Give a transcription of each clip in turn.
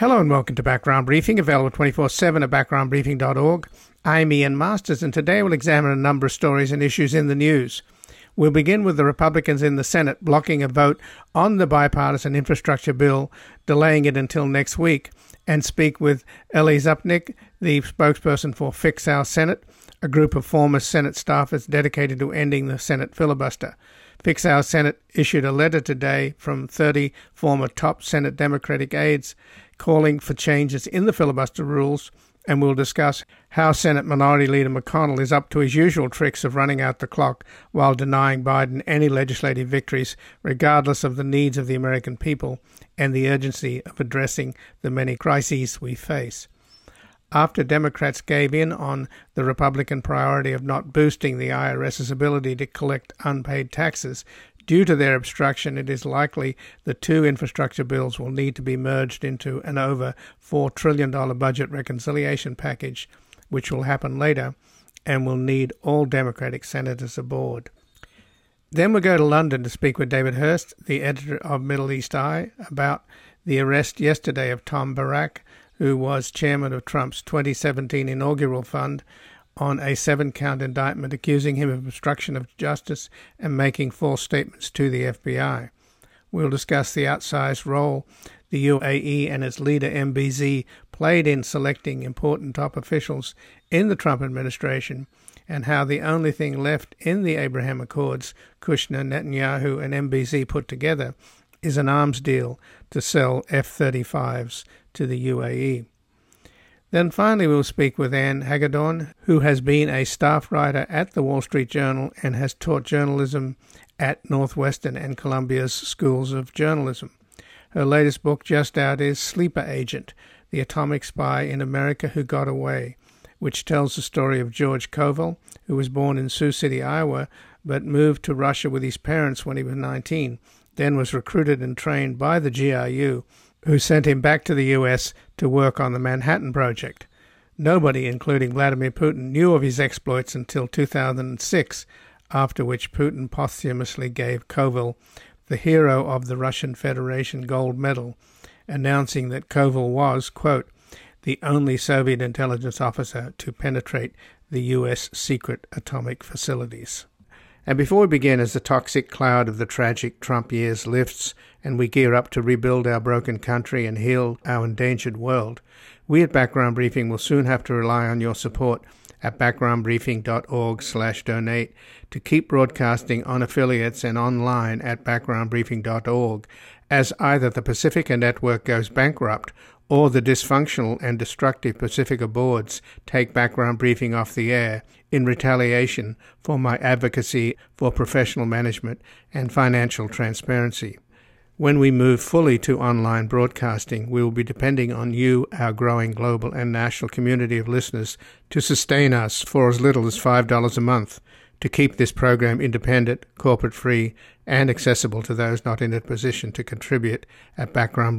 Hello and welcome to Background Briefing, available 24/7 at backgroundbriefing.org. I'm Ian Masters, and today we'll examine a number of stories and issues in the news. We'll begin with the Republicans in the Senate blocking a vote on the bipartisan infrastructure bill, delaying it until next week, and speak with Ellie Zupnik, the spokesperson for Fix Our Senate, a group of former Senate staffers dedicated to ending the Senate filibuster. Fix Our Senate issued a letter today from 30 former top Senate Democratic aides calling for changes in the filibuster rules, and we'll discuss how Senate Minority Leader McConnell is up to his usual tricks of running out the clock while denying Biden any legislative victories, regardless of the needs of the American people and the urgency of addressing the many crises we face. After Democrats gave in on the Republican priority of not boosting the IRS's ability to collect unpaid taxes, due to their obstruction, it is likely the two infrastructure bills will need to be merged into an over $4 trillion budget reconciliation package, which will happen later and will need all Democratic senators aboard. Then we'll go to London to speak with David Hurst, the editor of Middle East Eye, about the arrest yesterday of Tom Barrack, who was chairman of Trump's 2017 inaugural fund, on a 7-count indictment accusing him of obstruction of justice and making false statements to the FBI. We'll discuss the outsized role the UAE and its leader MBZ played in selecting important top officials in the Trump administration, and how the only thing left in the Abraham Accords Kushner, Netanyahu, and MBZ put together is an arms deal to sell F-35s to the UAE. Then finally we'll speak with Anne Hagedorn, who has been a staff writer at the Wall Street Journal and has taught journalism at Northwestern and Columbia's schools of journalism. Her latest book just out is Sleeper Agent, The Atomic Spy in America Who Got Away, which tells the story of George Koval, who was born in Sioux City, Iowa, but moved to Russia with his parents when he was 19, then was recruited and trained by the GRU, who sent him back to the U.S. to work on the Manhattan Project. Nobody, including Vladimir Putin, knew of his exploits until 2006, after which Putin posthumously gave Koval the Hero of the Russian Federation Gold Medal, announcing that Koval was, quote, the only Soviet intelligence officer to penetrate the U.S. secret atomic facilities. And before we begin, as the toxic cloud of the tragic Trump years lifts and we gear up to rebuild our broken country and heal our endangered world, we at Background Briefing will soon have to rely on your support at backgroundbriefing.org/donate to keep broadcasting on affiliates and online at backgroundbriefing.org, as either the Pacifica Network goes bankrupt or the dysfunctional and destructive Pacifica boards take Background Briefing off the air in retaliation for my advocacy for professional management and financial transparency. When we move fully to online broadcasting, we will be depending on you, our growing global and national community of listeners, to sustain us for as little as $5 a month, to keep this program independent, corporate-free, and accessible to those not in a position to contribute at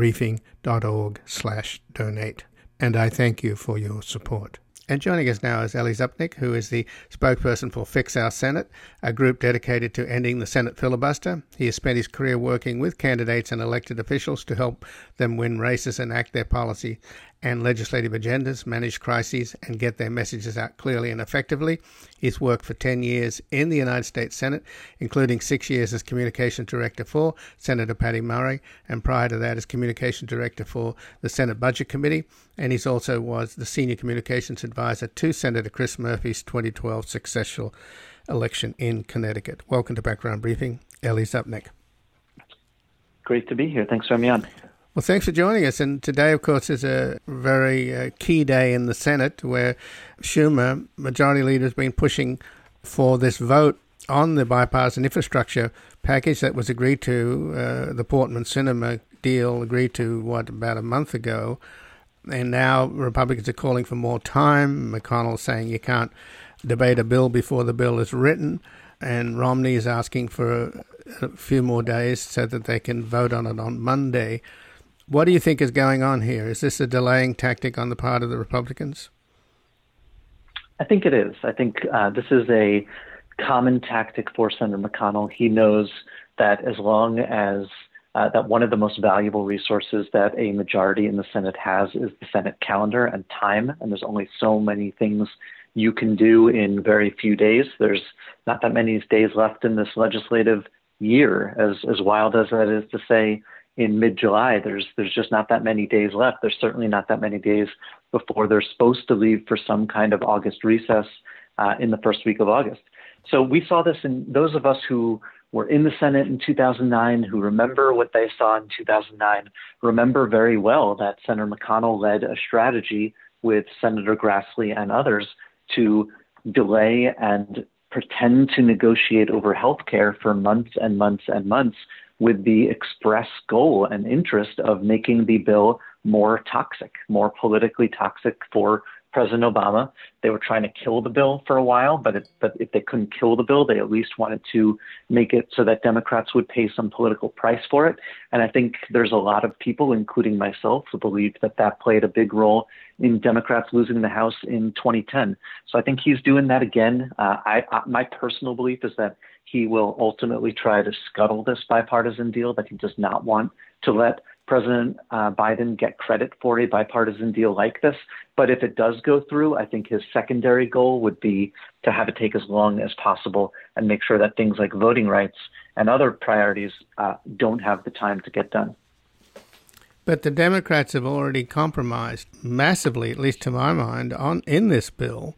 backgroundbriefing.org/donate. And I thank you for your support. And joining us now is Ellie Zupnik, who is the spokesperson for Fix Our Senate, a group dedicated to ending the Senate filibuster. He has spent his career working with candidates and elected officials to help them win races, enact their policy and legislative agendas, manage crises, and get their messages out clearly and effectively. He's worked for 10 years in the United States Senate, including 6 years as Communications Director for Senator Patty Murray, and prior to that as Communications Director for the Senate Budget Committee. And he's also was the Senior Communications Advisor to Senator Chris Murphy's 2012 successful election in Connecticut. Welcome to Background Briefing, Ellie Zupnik. Great to be here. Thanks for having me on. Well, thanks for joining us. And today, of course, is a very key day in the Senate where Schumer, Majority Leader, has been pushing for this vote on the bipartisan infrastructure package that was agreed to, the Portman-Sinema deal agreed to, about a month ago. And now Republicans are calling for more time. McConnell saying you can't debate a bill before the bill is written. And Romney is asking for a few more days so that they can vote on it on Monday. What do you think is going on here? Is this a delaying tactic on the part of the Republicans? I think it is. I think this is a common tactic for Senator McConnell. He knows that as long as that one of the most valuable resources that a majority in the Senate has is the Senate calendar and time. And there's only so many things you can do in very few days. There's not that many days left in this legislative year, as wild as that is to say. In mid-July, there's just not that many days left. There's certainly not that many days before they're supposed to leave for some kind of August recess in the first week of August. So we saw this in those of us who were in the Senate in 2009, who remember what they saw in 2009, remember very well that Senator McConnell led a strategy with Senator Grassley and others to delay and pretend to negotiate over health care for months and months and months, with the express goal and interest of making the bill more toxic, more politically toxic for President Obama. They were trying to kill the bill for a while, but if they couldn't kill the bill, they at least wanted to make it so that Democrats would pay some political price for it. And I think there's a lot of people, including myself, who believe that that played a big role in Democrats losing the House in 2010. So I think he's doing that again. My personal belief is that he will ultimately try to scuttle this bipartisan deal, that he does not want to let President Biden get credit for a bipartisan deal like this. But if it does go through, I think his secondary goal would be to have it take as long as possible and make sure that things like voting rights and other priorities don't have the time to get done. But the Democrats have already compromised massively, at least to my mind, in this bill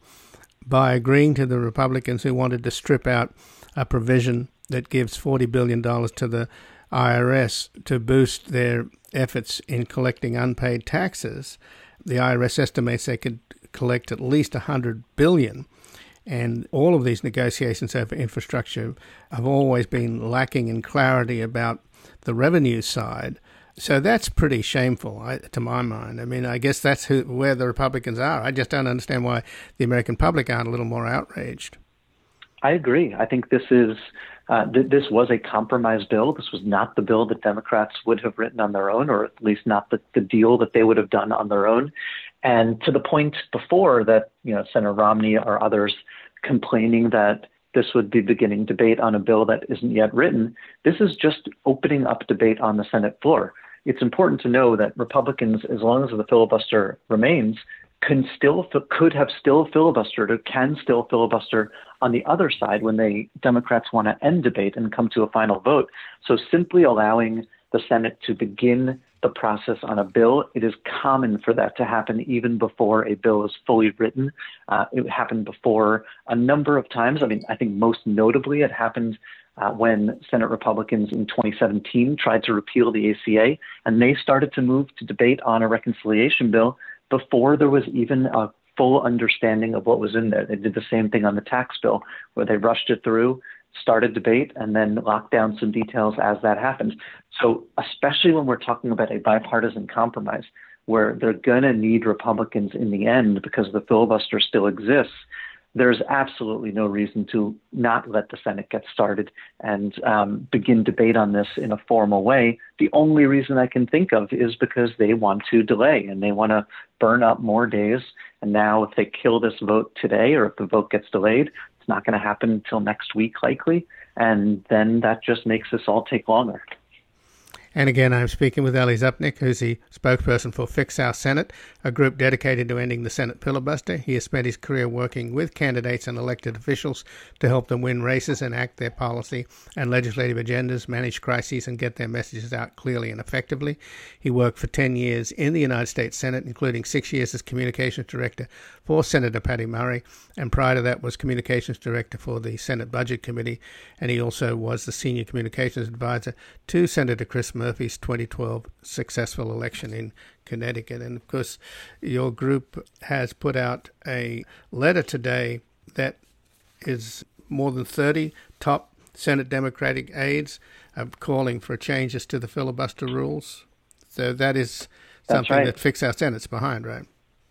by agreeing to the Republicans who wanted to strip out a provision that gives $40 billion to the IRS to boost their efforts in collecting unpaid taxes. The IRS estimates they could collect at least $100 billion. And all of these negotiations over infrastructure have always been lacking in clarity about the revenue side. So that's pretty shameful, to my mind. I mean, I guess that's where the Republicans are. I just don't understand why the American public aren't a little more outraged. I agree. I think this is this was a compromise bill. This was not the bill that Democrats would have written on their own, or at least not the deal that they would have done on their own. And to the point before that, Senator Romney or others complaining that this would be beginning debate on a bill that isn't yet written, this is just opening up debate on the Senate floor. It's important to know that Republicans, as long as the filibuster remains, could have still filibustered or can still filibuster on the other side when Democrats want to end debate and come to a final vote. So simply allowing the Senate to begin the process on a bill, it is common for that to happen even before a bill is fully written. It happened before a number of times. I mean, I think most notably it happened when Senate Republicans in 2017 tried to repeal the ACA, and they started to move to debate on a reconciliation bill before there was even a full understanding of what was in there. They did the same thing on the tax bill, where they rushed it through, started debate, and then locked down some details as that happened. So especially when we're talking about a bipartisan compromise, where they're going to need Republicans in the end because the filibuster still exists, there's absolutely no reason to not let the Senate get started and begin debate on this in a formal way. The only reason I can think of is because they want to delay and they want to burn up more days. And now if they kill this vote today, or if the vote gets delayed, it's not going to happen until next week likely. And then that just makes this all take longer. And again, I'm speaking with Eli Zupnik, who's the spokesperson for Fix Our Senate, a group dedicated to ending the Senate filibuster. He has spent his career working with candidates and elected officials to help them win races, enact their policy and legislative agendas, manage crises, and get their messages out clearly and effectively. He worked for 10 years in the United States Senate, including 6 years as communications director for Senator Patty Murray, and prior to that was communications director for the Senate Budget Committee, and he also was the senior communications advisor to Senator Chris Murphy's 2012 successful election in Connecticut. And of course, your group has put out a letter today that is more than 30 top Senate Democratic aides calling for changes to the filibuster rules. So that is something right. that Fix Our Senate's behind, right?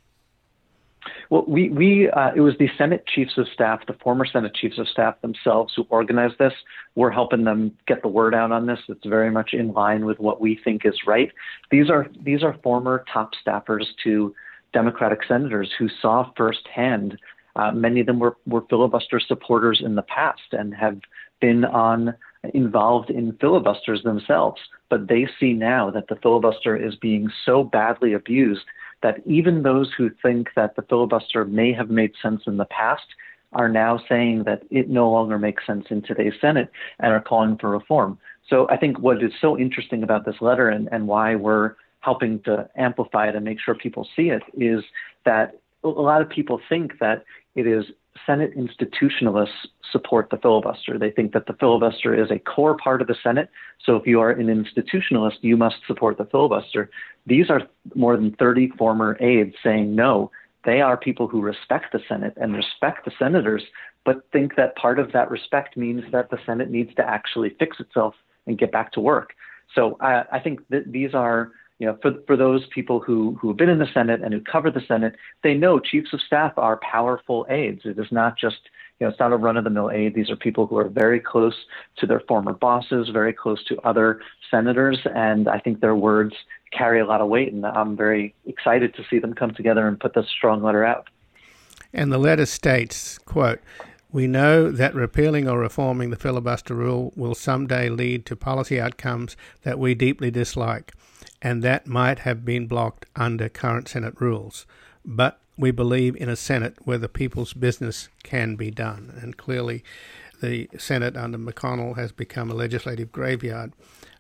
Well, it was the Senate chiefs of staff, the former Senate chiefs of staff themselves who organized this. We're helping them get the word out on this. It's very much in line with what we think is right. These are former top staffers to Democratic senators who saw firsthand. Many of them were filibuster supporters in the past and have been involved in filibusters themselves. but they see now that the filibuster is being so badly abused that even those who think that the filibuster may have made sense in the past are now saying that it no longer makes sense in today's Senate and are calling for reform. So I think what is so interesting about this letter and why we're helping to amplify it and make sure people see it is that a lot of people think that it is Senate institutionalists support the filibuster. They think that the filibuster is a core part of the Senate. So if you are an institutionalist, you must support the filibuster. These are more than 30 former aides saying no. They are people who respect the Senate and respect the senators, but think that part of that respect means that the Senate needs to actually fix itself and get back to work. So I think that these are, for those people who have been in the Senate and who cover the Senate, they know chiefs of staff are powerful aides. It is not just, it's not a run-of-the-mill aide. These are people who are very close to their former bosses, very close to other senators, and I think their words carry a lot of weight, and I'm very excited to see them come together and put this strong letter out. And the letter states, quote, "We know that repealing or reforming the filibuster rule will someday lead to policy outcomes that we deeply dislike, and that might have been blocked under current Senate rules. But we believe in a Senate where the people's business can be done." And clearly the Senate under McConnell has become a legislative graveyard.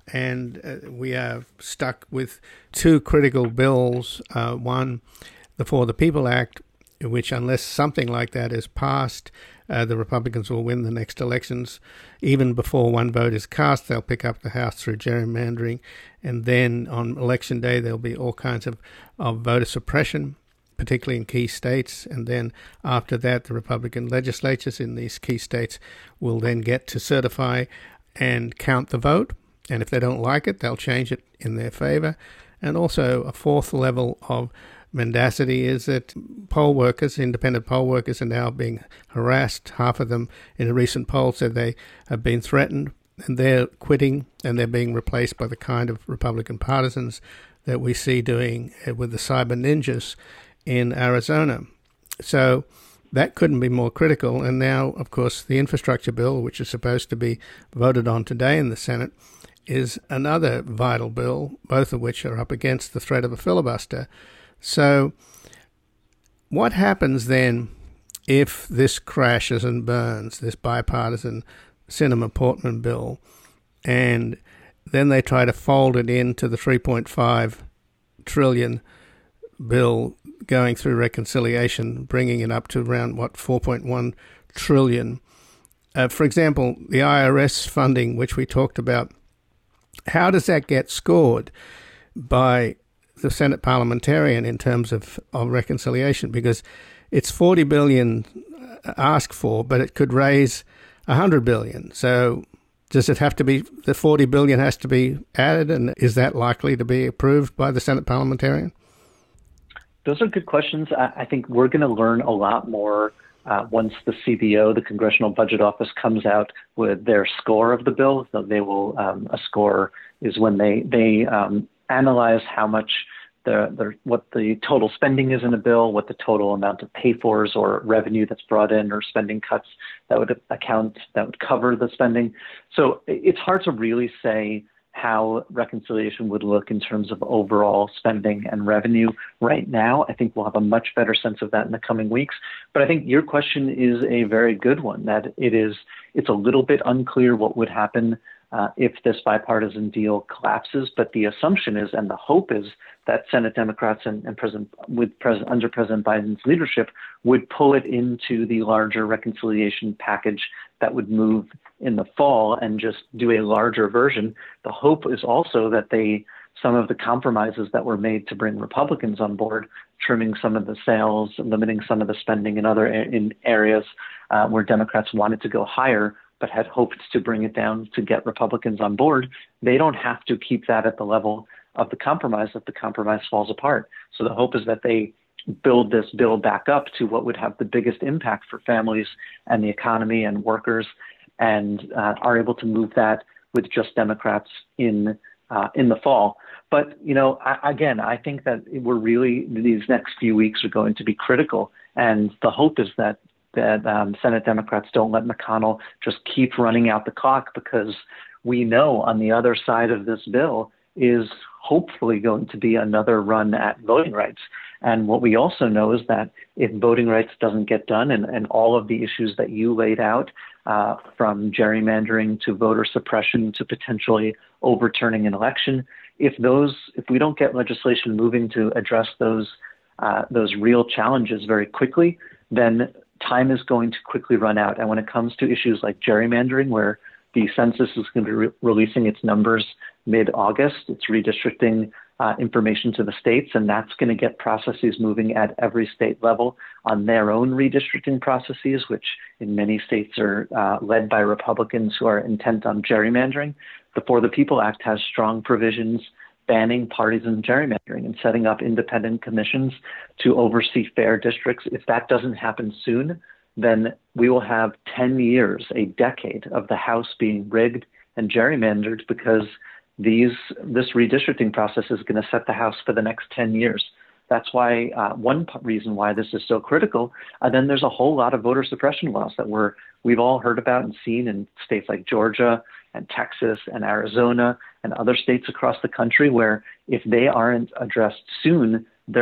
And we are stuck with two critical bills. One, the For the People Act, which unless something like that is passed, the Republicans will win the next elections. Even before one vote is cast, they'll pick up the House through gerrymandering. And then on election day, there'll be all kinds of voter suppression, particularly in key states. And then after that, the Republican legislatures in these key states will then get to certify and count the vote. And if they don't like it, they'll change it in their favor. And also a fourth level of mendacity is that poll workers, independent poll workers, are now being harassed. Half of them in a recent poll said they have been threatened, and they're quitting, and they're being replaced by the kind of Republican partisans that we see doing with the cyber ninjas in Arizona. So that couldn't be more critical. And now, of course, the infrastructure bill, which is supposed to be voted on today in the Senate, is another vital bill, both of which are up against the threat of a filibuster. So what happens then if this crashes and burns, this bipartisan Sinema-Portman bill, and then they try to fold it into the $3.5 trillion bill going through reconciliation, bringing it up to around, $4.1 trillion. For example, the IRS funding, which we talked about, how does that get scored by the Senate parliamentarian in terms of reconciliation? Because it's $40 billion asked for, but it could raise $100 billion. So does it have to be, the $40 billion has to be added, and is that likely to be approved by the Senate parliamentarian? Those are good questions. I think we're going to learn a lot more once the CBO, the Congressional Budget Office, comes out with their score of the bill. So they will, a score is when they analyze how much what the total spending is in a bill, what the total amount of pay-fors or revenue that's brought in or spending cuts that would cover the spending. So it's hard to really say how reconciliation would look in terms of overall spending and revenue right now. I think we'll have a much better sense of that in the coming weeks. But I think your question is a very good one, that it's a little bit unclear what would happen if this bipartisan deal collapses. But the assumption is, and the hope is, that Senate Democrats and under President Biden's leadership would pull it into the larger reconciliation package that would move in the fall and just do a larger version. The hope is also that some of the compromises that were made to bring Republicans on board, trimming some of the sales, limiting some of the spending in other areas where Democrats wanted to go higher, but had hoped to bring it down to get Republicans on board, they don't have to keep that at the level of the compromise if the compromise falls apart. So the hope is that they build this bill back up to what would have the biggest impact for families and the economy and workers, and are able to move that with just Democrats in the fall. But, I think that these next few weeks are going to be critical. And the hope is that Senate Democrats don't let McConnell just keep running out the clock, because we know on the other side of this bill is hopefully going to be another run at voting rights. And what we also know is that if voting rights doesn't get done and all of the issues that you laid out, from gerrymandering to voter suppression to potentially overturning an election, if we don't get legislation moving to address those real challenges very quickly, then time is going to quickly run out. And when it comes to issues like gerrymandering, where the census is going to be releasing its numbers mid-August, it's redistricting information to the states, and that's going to get processes moving at every state level on their own redistricting processes, which in many states are led by Republicans who are intent on gerrymandering. The For the People Act has strong provisions banning partisan gerrymandering and setting up independent commissions to oversee fair districts. If that doesn't happen soon, then we will have 10 years, a decade of the House being rigged and gerrymandered, because this redistricting process is going to set the House for the next 10 years. That's why one reason why this is so critical. Then there's a whole lot of voter suppression laws that we've all heard about and seen in states like Georgia and Texas and Arizona and other states across the country, where if they aren't addressed soon,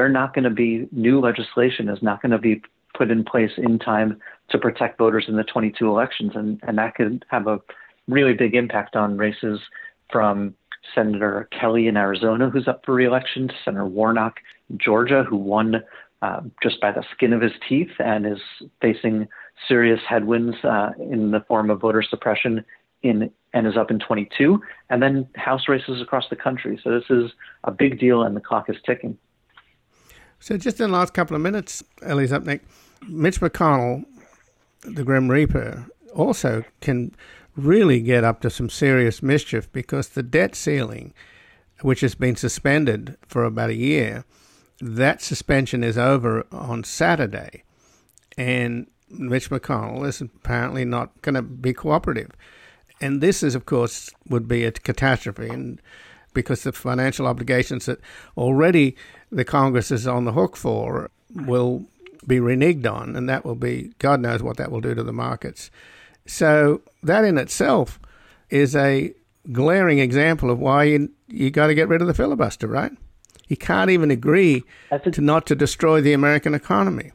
new legislation is not going to be put in place in time to protect voters in the 22 elections. And that could have a really big impact on races from Senator Kelly in Arizona, who's up for re-election, to Senator Warnock in Georgia, who won just by the skin of his teeth and is facing serious headwinds in the form of voter suppression and is up in 22, and then House races across the country. So this is a big deal, and the clock is ticking. So just in the last couple of minutes, Ellie Zupnik, Mitch McConnell, the Grim Reaper, also can really get up to some serious mischief, because the debt ceiling, which has been suspended for about a year, that suspension is over on Saturday. And Mitch McConnell is apparently not going to be cooperative. And this is, of course, would be a catastrophe, and because the financial obligations that already the Congress is on the hook for will be reneged on, and that will be, God knows what that will do to the markets. So that in itself is a glaring example of why you got to get rid of the filibuster, right? You can't even agree not to destroy the American economy.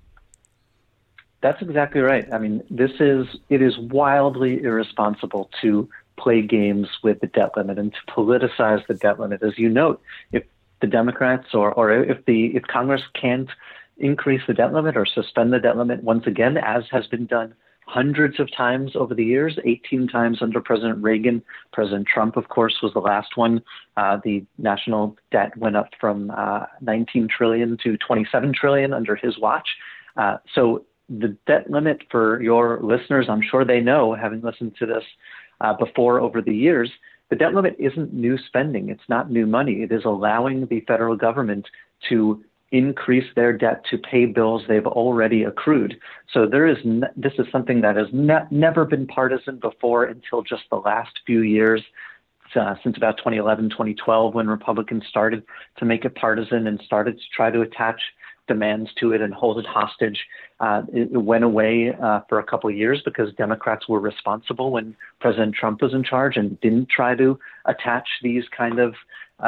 That's exactly right. I mean, it is wildly irresponsible to play games with the debt limit and to politicize the debt limit. As you note, if the Democrats or if Congress can't increase the debt limit or suspend the debt limit once again, as has been done hundreds of times over the years, 18 times under President Reagan. President Trump, of course, was the last one. The national debt went up from 19 trillion to 27 trillion under his watch. So the debt limit, for your listeners, I'm sure they know, having listened to this before over the years, the debt limit isn't new spending. It's not new money. It is allowing the federal government to increase their debt to pay bills they've already accrued. So this is something that has never been partisan before until just the last few years, since about 2011, 2012, when Republicans started to make it partisan and started to try to attach demands to it and hold it hostage. It went away for a couple of years because Democrats were responsible when President Trump was in charge and didn't try to attach these kind of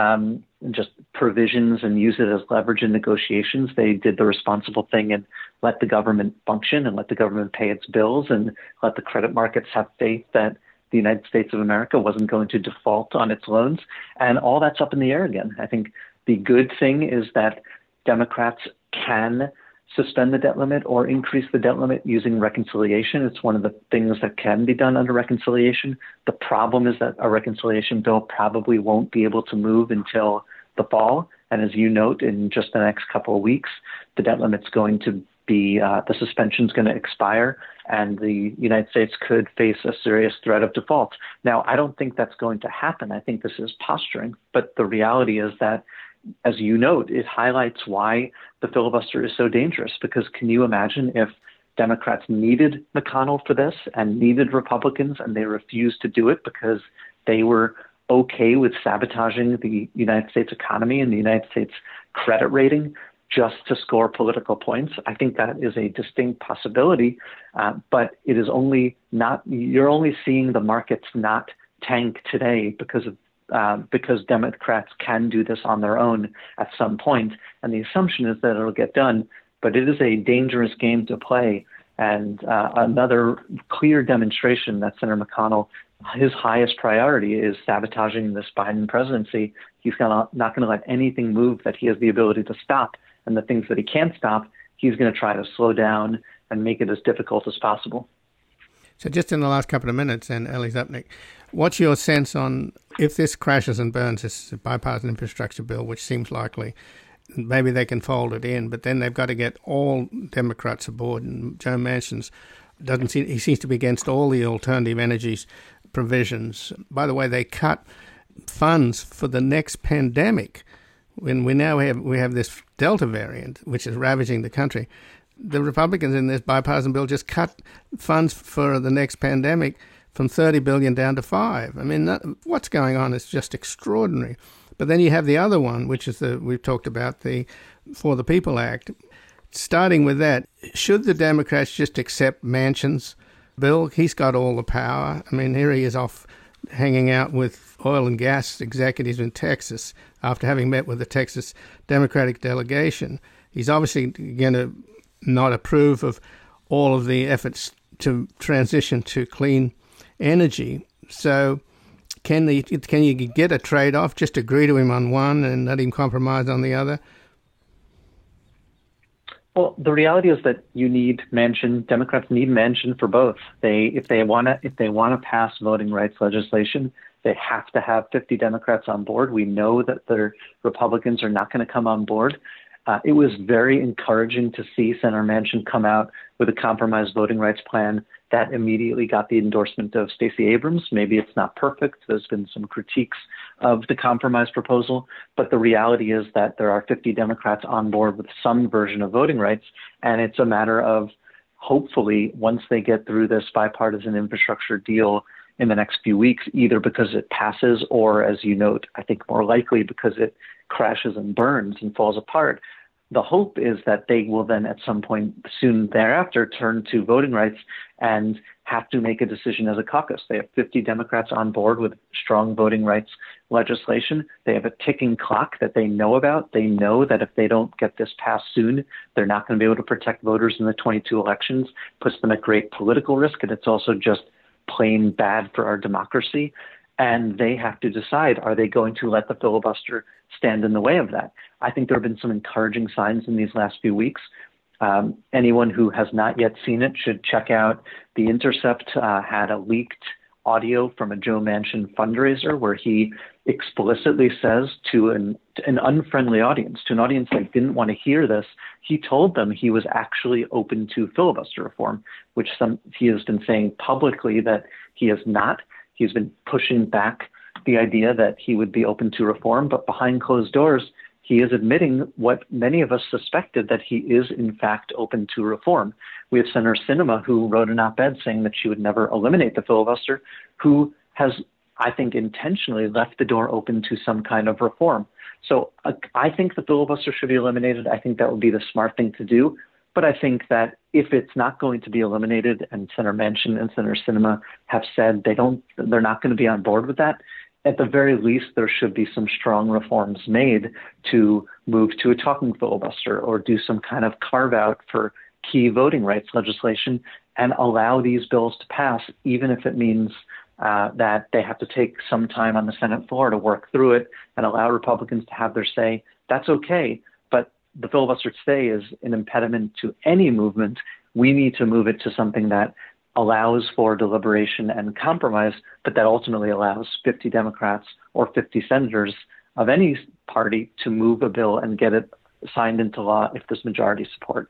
just provisions and use it as leverage in negotiations. They did the responsible thing and let the government function and let the government pay its bills and let the credit markets have faith that the United States of America wasn't going to default on its loans. And all that's up in the air again. I think the good thing is that Democrats can suspend the debt limit or increase the debt limit using reconciliation. It's one of the things that can be done under reconciliation. The problem is that a reconciliation bill probably won't be able to move until the fall. And as you note, in just the next couple of weeks, the debt limit's going to be, the suspension's going to expire, and the United States could face a serious threat of default. Now, I don't think that's going to happen. I think this is posturing, but the reality is that, as you note, it highlights why the filibuster is so dangerous, because can you imagine if Democrats needed McConnell for this and needed Republicans and they refused to do it because they were okay with sabotaging the United States economy and the United States credit rating just to score political points? I think that is a distinct possibility, but it is only not, you're only seeing the markets not tank today because Democrats can do this on their own at some point, and the assumption is that it'll get done. But it is a dangerous game to play, and another clear demonstration that Senator McConnell, his highest priority is sabotaging this Biden presidency. He's not going to let anything move that he has the ability to stop, and the things that he can't stop, he's going to try to slow down and make it as difficult as possible. So just in the last couple of minutes, and Eli Zupnik, what's your sense on if this crashes and burns, this bipartisan infrastructure bill, which seems likely, maybe they can fold it in, but then they've got to get all Democrats aboard, and Joe Manchin he seems to be against all the alternative energies provisions. By the way, they cut funds for the next pandemic when we have this Delta variant, which is ravaging the country. The Republicans in this bipartisan bill just cut funds for the next pandemic from $30 billion down to $5. I mean, what's going on is just extraordinary. But then you have the other one, which is we've talked about, the For the People Act. Starting with that, should the Democrats just accept Manchin's bill? He's got all the power. I mean, here he is off hanging out with oil and gas executives in Texas after having met with the Texas Democratic delegation. He's obviously going to not approve of all of the efforts to transition to clean energy. So can you get a trade-off, just agree to him on one and let him compromise on the other? Well, the reality is that you need Manchin. Democrats need Manchin for both. If they want to pass voting rights legislation, they have to have 50 Democrats on board. We know that the Republicans are not going to come on board. It was very encouraging to see Senator Manchin come out with a compromise voting rights plan that immediately got the endorsement of Stacey Abrams. Maybe it's not perfect. There's been some critiques of the compromise proposal, but the reality is that there are 50 Democrats on board with some version of voting rights, and it's a matter of hopefully once they get through this bipartisan infrastructure deal in the next few weeks, either because it passes or, as you note, I think more likely because it crashes and burns and falls apart. The hope is that they will then at some point soon thereafter turn to voting rights and have to make a decision as a caucus. They have 50 Democrats on board with strong voting rights legislation. They have a ticking clock that they know about. They know that if they don't get this passed soon, they're not going to be able to protect voters in the 22 elections, puts them at great political risk, and it's also just plain bad for our democracy. And they have to decide, are they going to let the filibuster stand in the way of that? I think there have been some encouraging signs in these last few weeks. Anyone who has not yet seen it should check out The Intercept. Had a leaked audio from a Joe Manchin fundraiser where he explicitly says to an unfriendly audience, to an audience that didn't want to hear this, he told them he was actually open to filibuster reform, which he has been saying publicly that he is not. He's been pushing back the idea that he would be open to reform, but behind closed doors, he is admitting what many of us suspected, that he is in fact open to reform. We have Senator Sinema, who wrote an op-ed saying that she would never eliminate the filibuster, who has, I think, intentionally left the door open to some kind of reform. So I think the filibuster should be eliminated. I think that would be the smart thing to do. But I think that if it's not going to be eliminated, and Senator Manchin and Senator Sinema have said they're not going to be on board with that, at the very least, there should be some strong reforms made to move to a talking filibuster or do some kind of carve out for key voting rights legislation and allow these bills to pass, even if it means that they have to take some time on the Senate floor to work through it and allow Republicans to have their say. That's okay. But the filibuster today is an impediment to any movement. We need to move it to something that allows for deliberation and compromise, but that ultimately allows 50 Democrats or 50 senators of any party to move a bill and get it signed into law if there's majority support.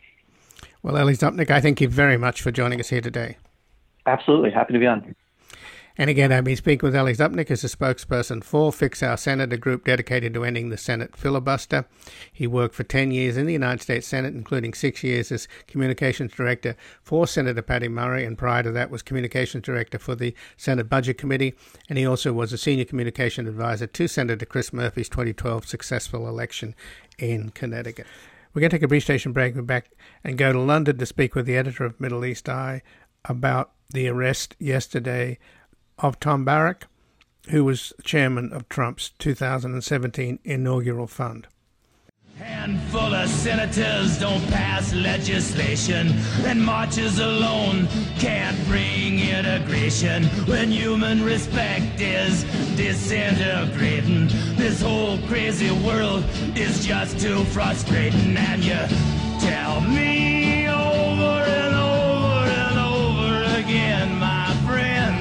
Well, Eli Zupnik, I thank you very much for joining us here today. Absolutely. Happy to be on. And again, I've been speaking with Eli Zupnik as a spokesperson for Fix Our Senate, a group dedicated to ending the Senate filibuster. He worked for 10 years in the United States Senate, including 6 years as Communications Director for Senator Patty Murray, and prior to that was Communications Director for the Senate Budget Committee, and he also was a Senior Communication Advisor to Senator Chris Murphy's 2012 successful election in Connecticut. We're going to take a brief station break. We're back and go to London to speak with the editor of Middle East Eye about the arrest yesterday of Tom Barrack, who was chairman of Trump's 2017 inaugural fund. Handful of senators don't pass legislation, and marches alone can't bring integration. When human respect is disintegrating, this whole crazy world is just too frustrating. And you tell me over and over and over again, my friend,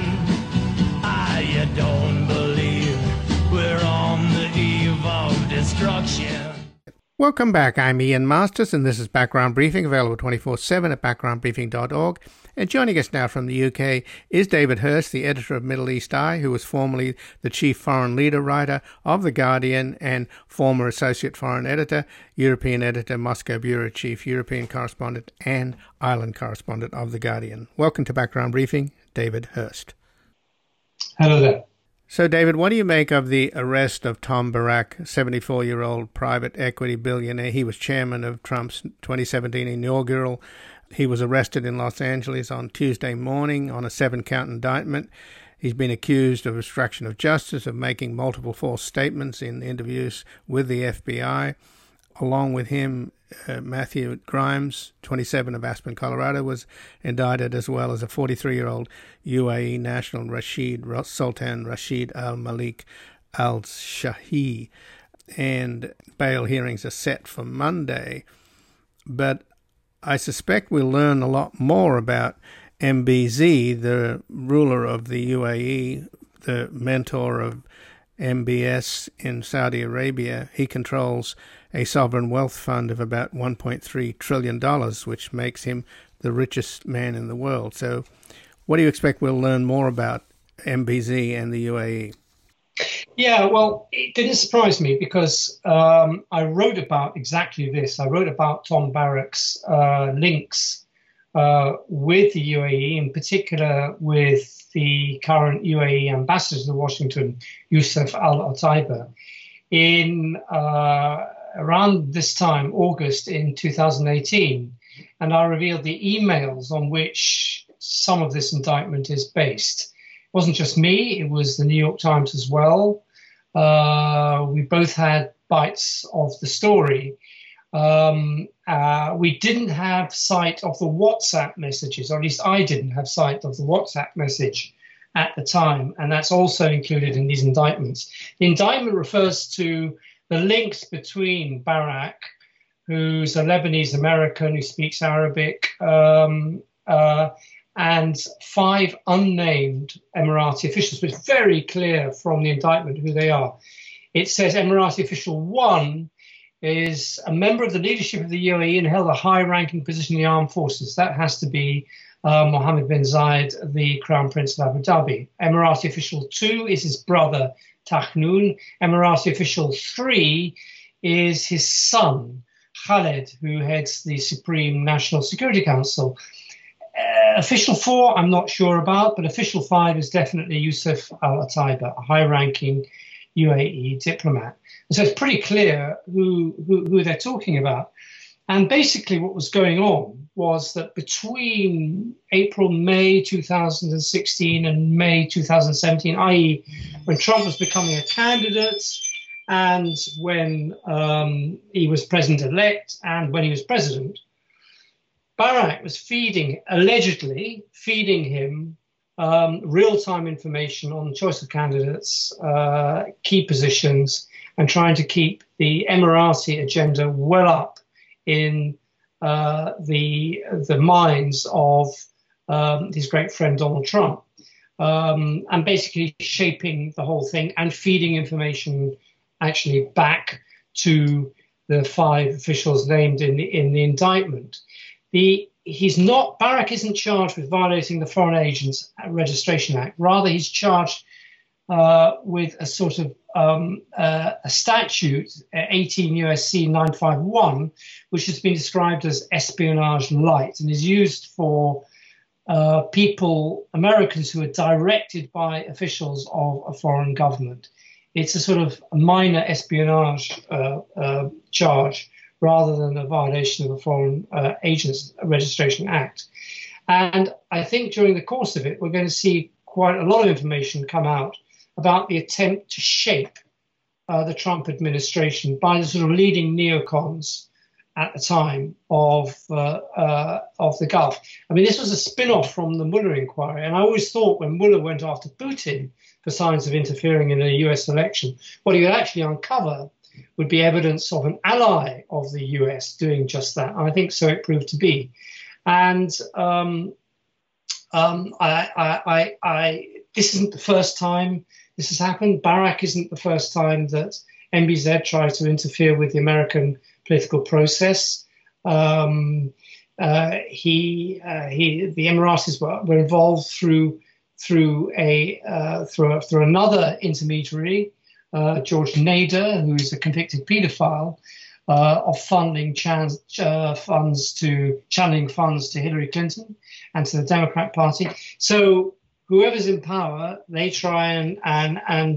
you don't believe we're on the eve of destruction. Welcome back. I'm Ian Masters, and this is Background Briefing, available 24/7 at backgroundbriefing.org. And joining us now from the UK is David Hurst, the editor of Middle East Eye, who was formerly the chief foreign leader writer of The Guardian and former associate foreign editor, European editor, Moscow bureau chief, European correspondent, and Ireland correspondent of The Guardian. Welcome to Background Briefing, David Hurst. Hello there. So, David, what do you make of the arrest of Tom Barrack, 74-year-old private equity billionaire? He was chairman of Trump's 2017 inaugural. He was arrested in Los Angeles on Tuesday morning on a 7-count indictment. He's been accused of obstruction of justice, of making multiple false statements in interviews with the FBI. Along with him, Matthew Grimes, 27, of Aspen, Colorado, was indicted, as well as a 43-year-old UAE national, Sultan Rashid Al Malik Al Shahi. And bail hearings are set for Monday. But I suspect we'll learn a lot more about MBZ, the ruler of the UAE, the mentor of MBS in Saudi Arabia. He controls a sovereign wealth fund of about $1.3 trillion, which makes him the richest man in the world. So what do you expect we'll learn more about MBZ and the UAE? Yeah, well, it didn't surprise me because I wrote about exactly this. I wrote about Tom Barrack's links with the UAE, in particular with the current UAE ambassador to Washington, Youssef Al-Otaiba, in around this time, August in 2018. And I revealed the emails on which some of this indictment is based. It wasn't just me, it was the New York Times as well. We both had bites of the story. We didn't have sight of the WhatsApp messages, or at least I didn't have sight of the WhatsApp message at the time, and that's also included in these indictments. The indictment refers to the links between Barrack, who's a Lebanese American who speaks Arabic, and 5 unnamed Emirati officials, but it's very clear from the indictment who they are. It says Emirati official 1 is a member of the leadership of the UAE and held a high-ranking position in the armed forces. That has to be Mohammed bin Zayed, the Crown Prince of Abu Dhabi. Emirati official 2 is his brother, Tahnoon. Emirati official 3 is his son, Khaled, who heads the Supreme National Security Council. Official 4, I'm not sure about, but official 5 is definitely Youssef Al-Otaiba, a high-ranking UAE diplomat. And so it's pretty clear who they're talking about. And basically what was going on was that between April, May 2016 and May 2017, i.e. when Trump was becoming a candidate and when he was president-elect and when he was president, Barrack was allegedly feeding him real-time information on choice of candidates, key positions, and trying to keep the Emirati agenda well up in the minds of his great friend Donald Trump, and basically shaping the whole thing and feeding information actually back to the 5 officials named in the indictment. Barrack isn't charged with violating the Foreign Agents Registration Act. Rather, he's charged with a sort of a statute, 18 U.S.C. 951, which has been described as espionage light and is used for Americans who are directed by officials of a foreign government. It's a sort of minor espionage charge rather than a violation of the Foreign Agents Registration Act. And I think during the course of it, we're going to see quite a lot of information come out about the attempt to shape the Trump administration by the sort of leading neocons at the time of the Gulf. I mean, this was a spin-off from the Mueller inquiry, and I always thought when Mueller went after Putin for signs of interfering in a US election, what he would actually uncover would be evidence of an ally of the US doing just that. And I think so it proved to be. And this isn't the first time this has happened. Barak isn't the first time that MBZ tried to interfere with the American political process. The Emiratis were involved through another intermediary, George Nader, who is a convicted paedophile, of channeling funds to Hillary Clinton and to the Democrat Party. So whoever's in power, they try and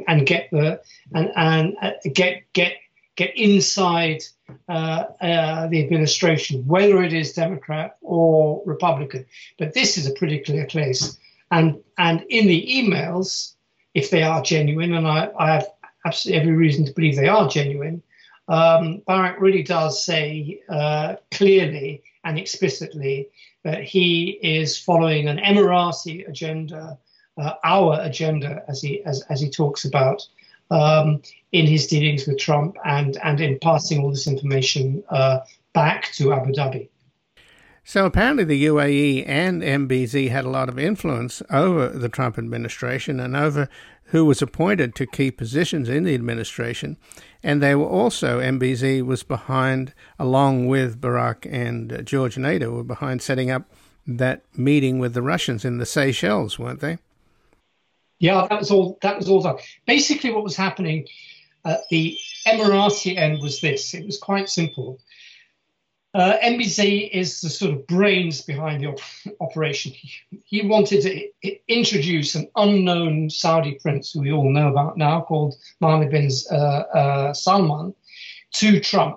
get inside the administration, whether it is Democrat or Republican. But this is a pretty clear case. And in the emails, if they are genuine, and I have absolutely every reason to believe they are genuine, Barak really does say clearly and explicitly that he is following an Emirati agenda, our agenda, as he talks about in his dealings with Trump and in passing all this information back to Abu Dhabi. So apparently the UAE and MBZ had a lot of influence over the Trump administration and over who was appointed to key positions in the administration. And they were also, MBZ was behind, along with Barak and George Nader, were behind setting up that meeting with the Russians in the Seychelles, weren't they? Yeah, that was all done. Basically what was happening at the Emirati end was this. It was quite simple. MBZ is the sort of brains behind the operation. He wanted to introduce an unknown Saudi prince, who we all know about now, called Mohammed bin Salman, to Trump.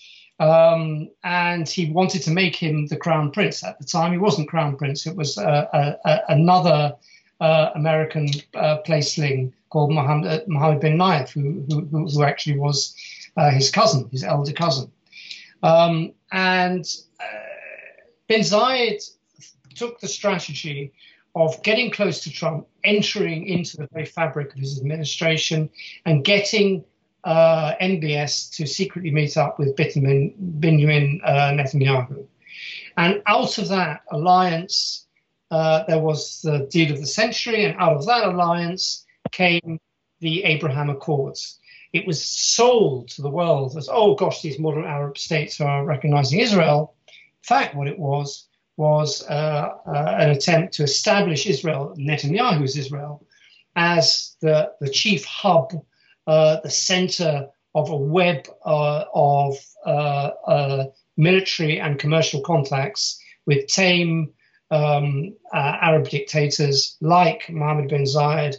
And he wanted to make him the crown prince. At the time, he wasn't crown prince. It was another American placeling called Mohammed bin Nayef, who actually was his cousin, his elder cousin. And bin Zayed took the strategy of getting close to Trump, entering into the very fabric of his administration, and getting NBS to secretly meet up with Benjamin Netanyahu. And out of that alliance, there was the deal of the century, and out of that alliance came the Abraham Accords. It was sold to the world as, oh gosh, these modern Arab states are recognizing Israel. In fact, what it was an attempt to establish Israel, Netanyahu's Israel, as the chief hub, the center of a web of military and commercial contacts with tame Arab dictators like Mohammed bin Zayed,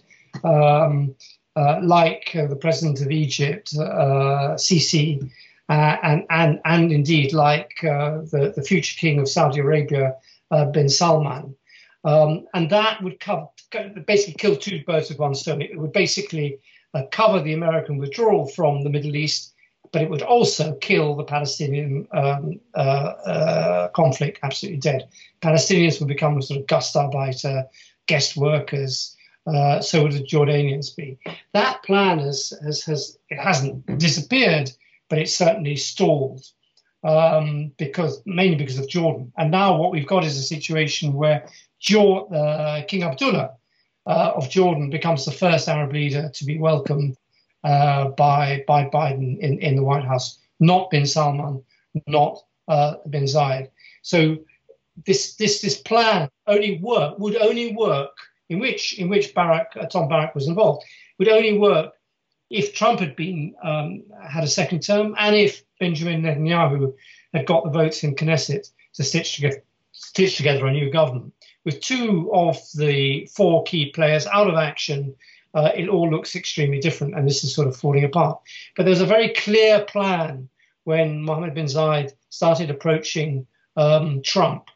like the president of Egypt, Sisi, and indeed like the future king of Saudi Arabia, bin Salman. And that would basically kill two birds with one stone. It would basically cover the American withdrawal from the Middle East, but it would also kill the Palestinian conflict absolutely dead. Palestinians would become sort of Gastarbeiter, guest workers. So would the Jordanians be. That plan hasn't disappeared, but it's certainly stalled mainly because of Jordan. And now what we've got is a situation where King Abdullah of Jordan becomes the first Arab leader to be welcomed by Biden in the White House, not bin Salman, not bin Zayed. So this plan would only work. In which Tom Barak was involved, would only work if Trump had had a second term, and if Benjamin Netanyahu had got the votes in Knesset to stitch together a new government. With two of the four key players out of action, it all looks extremely different, and this is sort of falling apart. But there's a very clear plan when Mohammed bin Zayed started approaching Trump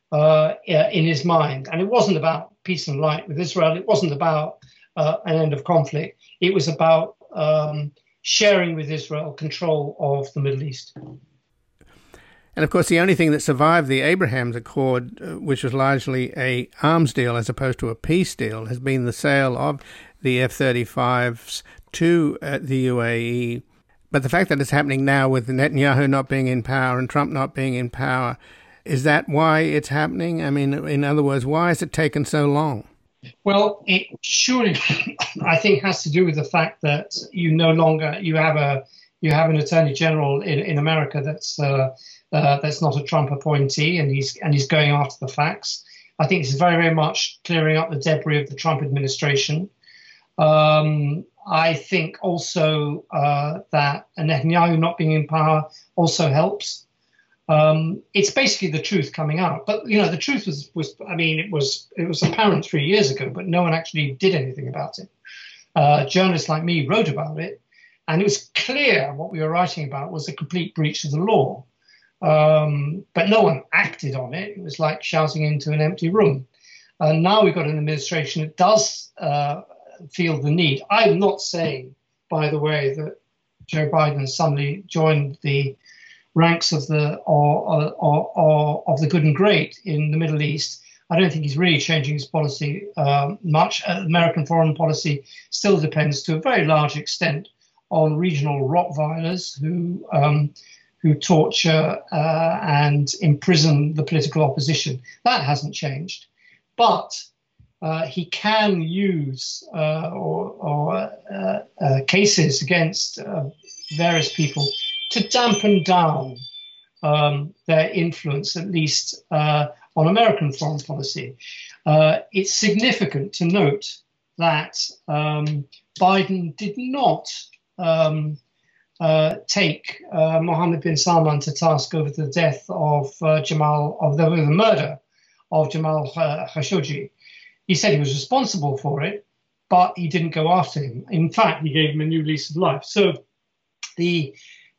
in his mind. And it wasn't about peace and light with Israel. It wasn't about an end of conflict. It was about sharing with Israel control of the Middle East. And of course, the only thing that survived the Abraham Accord, which was largely a arms deal as opposed to a peace deal, has been the sale of the F-35s to the UAE. But the fact that it's happening now with Netanyahu not being in power and Trump not being in power, is that why it's happening? I mean, in other words, why has it taken so long? Well, it surely, I think, has to do with the fact that you have an attorney general in America that's not a Trump appointee, and he's going after the facts. I think this is very, very much clearing up the debris of the Trump administration. I think also that Netanyahu not being in power also helps. It's basically the truth coming out. But, the truth was it was apparent 3 years ago, but no one actually did anything about it. Journalists like me wrote about it, and it was clear what we were writing about was a complete breach of the law. But no one acted on it. It was like shouting into an empty room. And now we've got an administration that does feel the need. I'm not saying, by the way, that Joe Biden suddenly joined the ranks of the good and great in the Middle East. I don't think he's really changing his policy much. American foreign policy still depends to a very large extent on regional Rottweilers who torture and imprison the political opposition. That hasn't changed. But he can use cases against various people to dampen down their influence, at least on American foreign policy. It's significant to note that Biden did not take Mohammed bin Salman to task over the death of the murder of Jamal Khashoggi. He said he was responsible for it, but he didn't go after him. In fact, he gave him a new lease of life. So the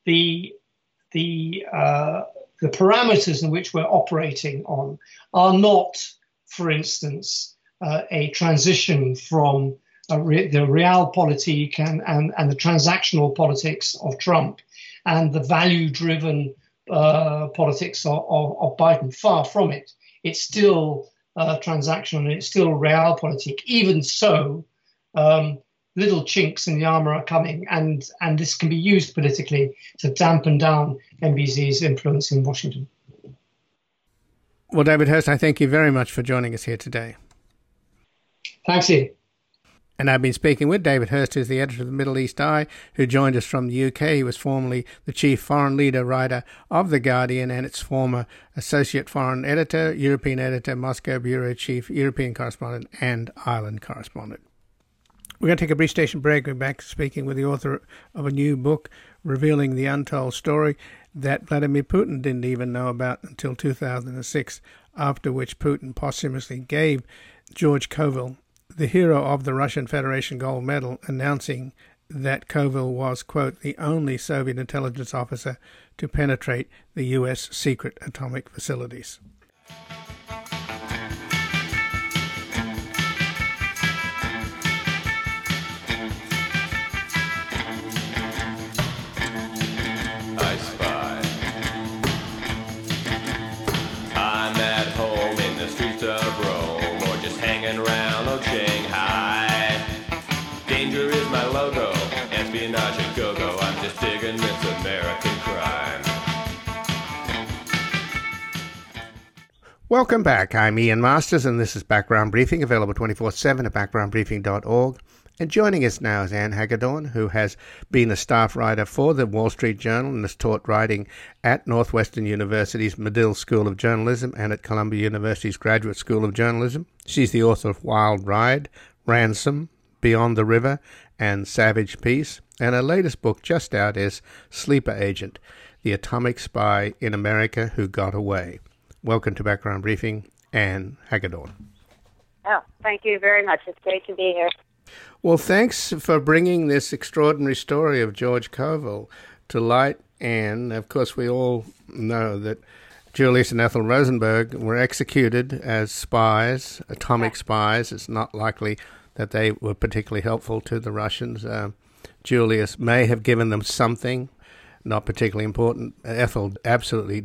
parameters in which we're operating on are not, for instance, a transition from the realpolitik and the transactional politics of Trump and the value-driven politics of Biden. Far from it. It's still transactional and it's still realpolitik. Even so, little chinks in the armor are coming, and this can be used politically to dampen down MBZ's influence in Washington. Well, David Hurst, I thank you very much for joining us here today. Thanks, Ian. And I've been speaking with David Hurst, who's the editor of the Middle East Eye, who joined us from the UK. He was formerly the chief foreign leader writer of The Guardian and its former associate foreign editor, European editor, Moscow bureau chief, European correspondent, and Ireland correspondent. We're going to take a brief station break. We're back speaking with the author of a new book revealing the untold story that Vladimir Putin didn't even know about until 2006, after which Putin posthumously gave George Koval, the hero of the Russian Federation Gold Medal, announcing that Koval was, quote, the only Soviet intelligence officer to penetrate the U.S. secret atomic facilities. Welcome back. I'm Ian Masters, and this is Background Briefing, available 24/7 at backgroundbriefing.org. And joining us now is Anne Hagedorn, who has been a staff writer for the Wall Street Journal and has taught writing at Northwestern University's Medill School of Journalism and at Columbia University's Graduate School of Journalism. She's the author of Wild Ride, Ransom, Beyond the River, and Savage Peace. And her latest book just out is Sleeper Agent, The Atomic Spy in America Who Got Away. Welcome to Background Briefing, Anne Hagedorn. Oh, thank you very much. It's great to be here. Well, thanks for bringing this extraordinary story of George Koval to light, Anne. Of course, we all know that Julius and Ethel Rosenberg were executed as spies, atomic spies. It's not likely that they were particularly helpful to the Russians. Julius may have given them something, not particularly important. Ethel absolutely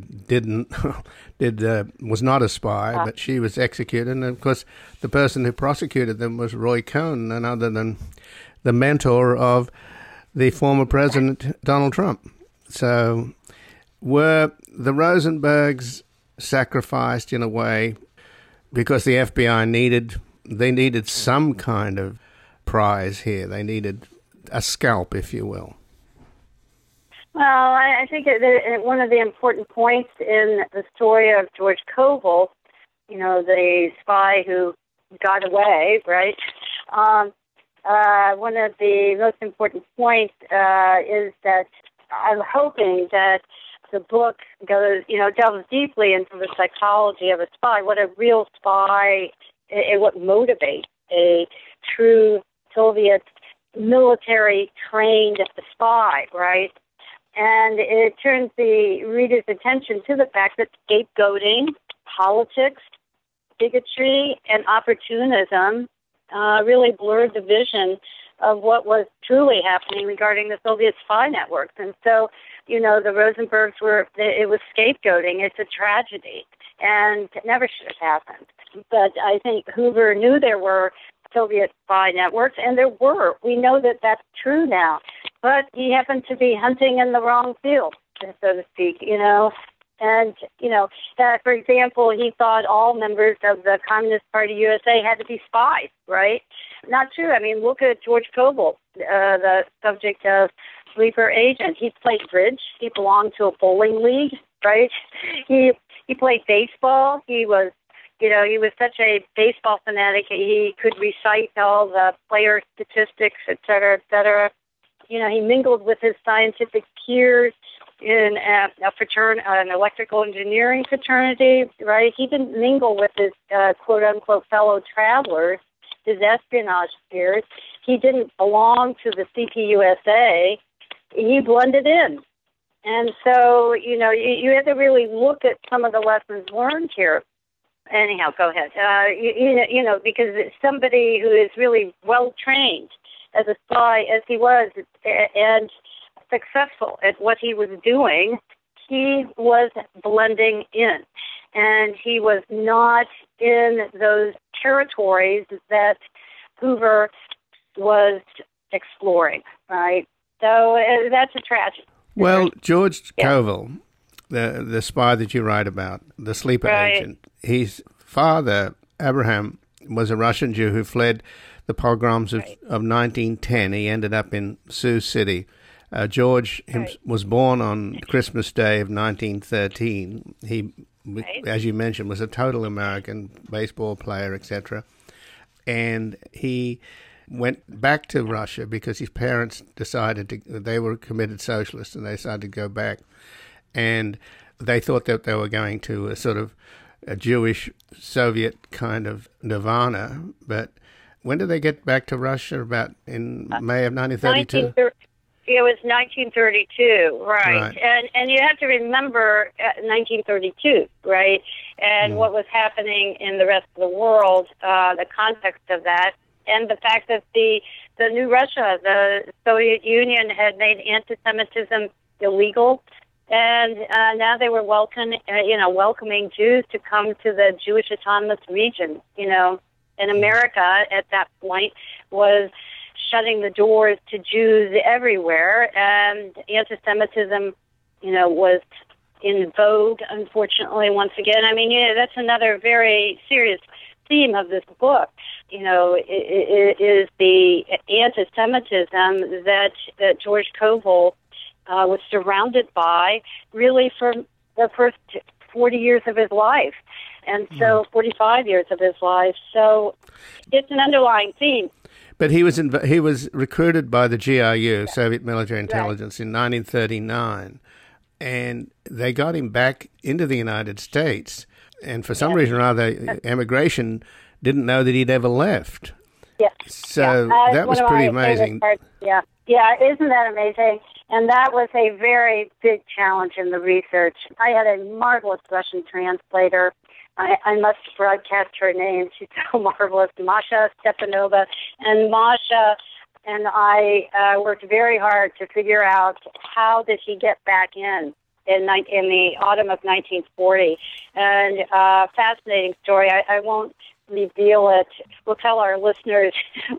was not a spy, but she was executed. And of course, the person who prosecuted them was Roy Cohn, none other than the mentor of the former president, Donald Trump. So were the Rosenbergs sacrificed in a way because the FBI needed some kind of prize here? They needed a scalp, if you will. Well, I think that one of the important points in the story of George Koval, the spy who got away, right? One of the most important points is that I'm hoping that the book goes, delves deeply into the psychology of a spy, what a real spy, and what motivates a true Soviet military-trained spy, right? And it turns the reader's attention to the fact that scapegoating, politics, bigotry, and opportunism really blurred the vision of what was truly happening regarding the Soviet spy networks. And so, the Rosenbergs it was scapegoating. It's a tragedy, and it never should have happened. But I think Hoover knew there were Soviet spy networks, and there were. We know that that's true now. But he happened to be hunting in the wrong field, so to speak, And, for example, he thought all members of the Communist Party USA had to be spies, right? Not true. I mean, look at George Koval, the subject of Sleeper Agent. He played bridge. He belonged to a bowling league, right? He played baseball. He was such a baseball fanatic. He could recite all the player statistics, et cetera, et cetera. He mingled with his scientific peers in an electrical engineering fraternity, right? He didn't mingle with his quote-unquote fellow travelers, his espionage peers. He didn't belong to the CPUSA. He blended in. And so, you have to really look at some of the lessons learned here. Anyhow, go ahead. Because somebody who is really well-trained as a spy, as he was, and successful at what he was doing, he was blending in. And he was not in those territories that Hoover was exploring, right? So that's a tragedy. Well, George Koval, the spy that you write about, the sleeper agent, his father, Abraham, was a Russian Jew who fled the pogroms of 1910. He ended up in Sioux City. George was born on Christmas Day of 1913. He, as you mentioned, was a total American, baseball player, etc. And he went back to Russia because his parents decided they were committed socialists, and they decided to go back. And they thought that they were going to a sort of a Jewish Soviet kind of nirvana. But when did they get back to Russia? About in May of 1932? It was 1932, right. And you have to remember 1932, right? And what was happening in the rest of the world, the context of that, and the fact that the new Russia, the Soviet Union, had made anti-Semitism illegal. And now they were welcoming Jews to come to the Jewish Autonomous Region, And America at that point was shutting the doors to Jews everywhere, and anti-Semitism, was in vogue, unfortunately, once again. I mean, that's another very serious theme of this book. It is the anti-Semitism that George Koval was surrounded by really for the first 40 years of his life, and so 45 years of his life. So it's an underlying theme. But he was recruited by the GRU, Soviet Military Intelligence, in 1939, and they got him back into the United States. And for some reason or other, immigration didn't know that he'd ever left. Yeah. So that was pretty amazing. Yeah, isn't that amazing? And that was a very big challenge in the research. I had a marvelous Russian translator. I must broadcast her name. She's so marvelous, Masha Stepanova. And Masha and I worked very hard to figure out how did he get back in the autumn of 1940. And fascinating story. I won't reveal it. We'll tell our listeners,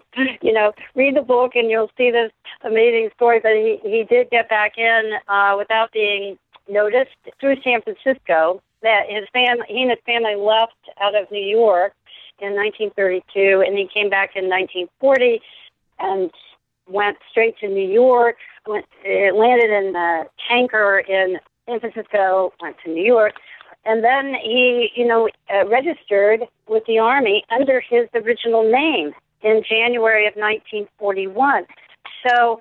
read the book and you'll see this amazing story. But he did get back in without being noticed through San Francisco. That he and his family left out of New York in 1932, and he came back in 1940 and went straight to New York. Landed in a tanker in San Francisco, went to New York, and then he, registered with the Army under his original name in January of 1941. So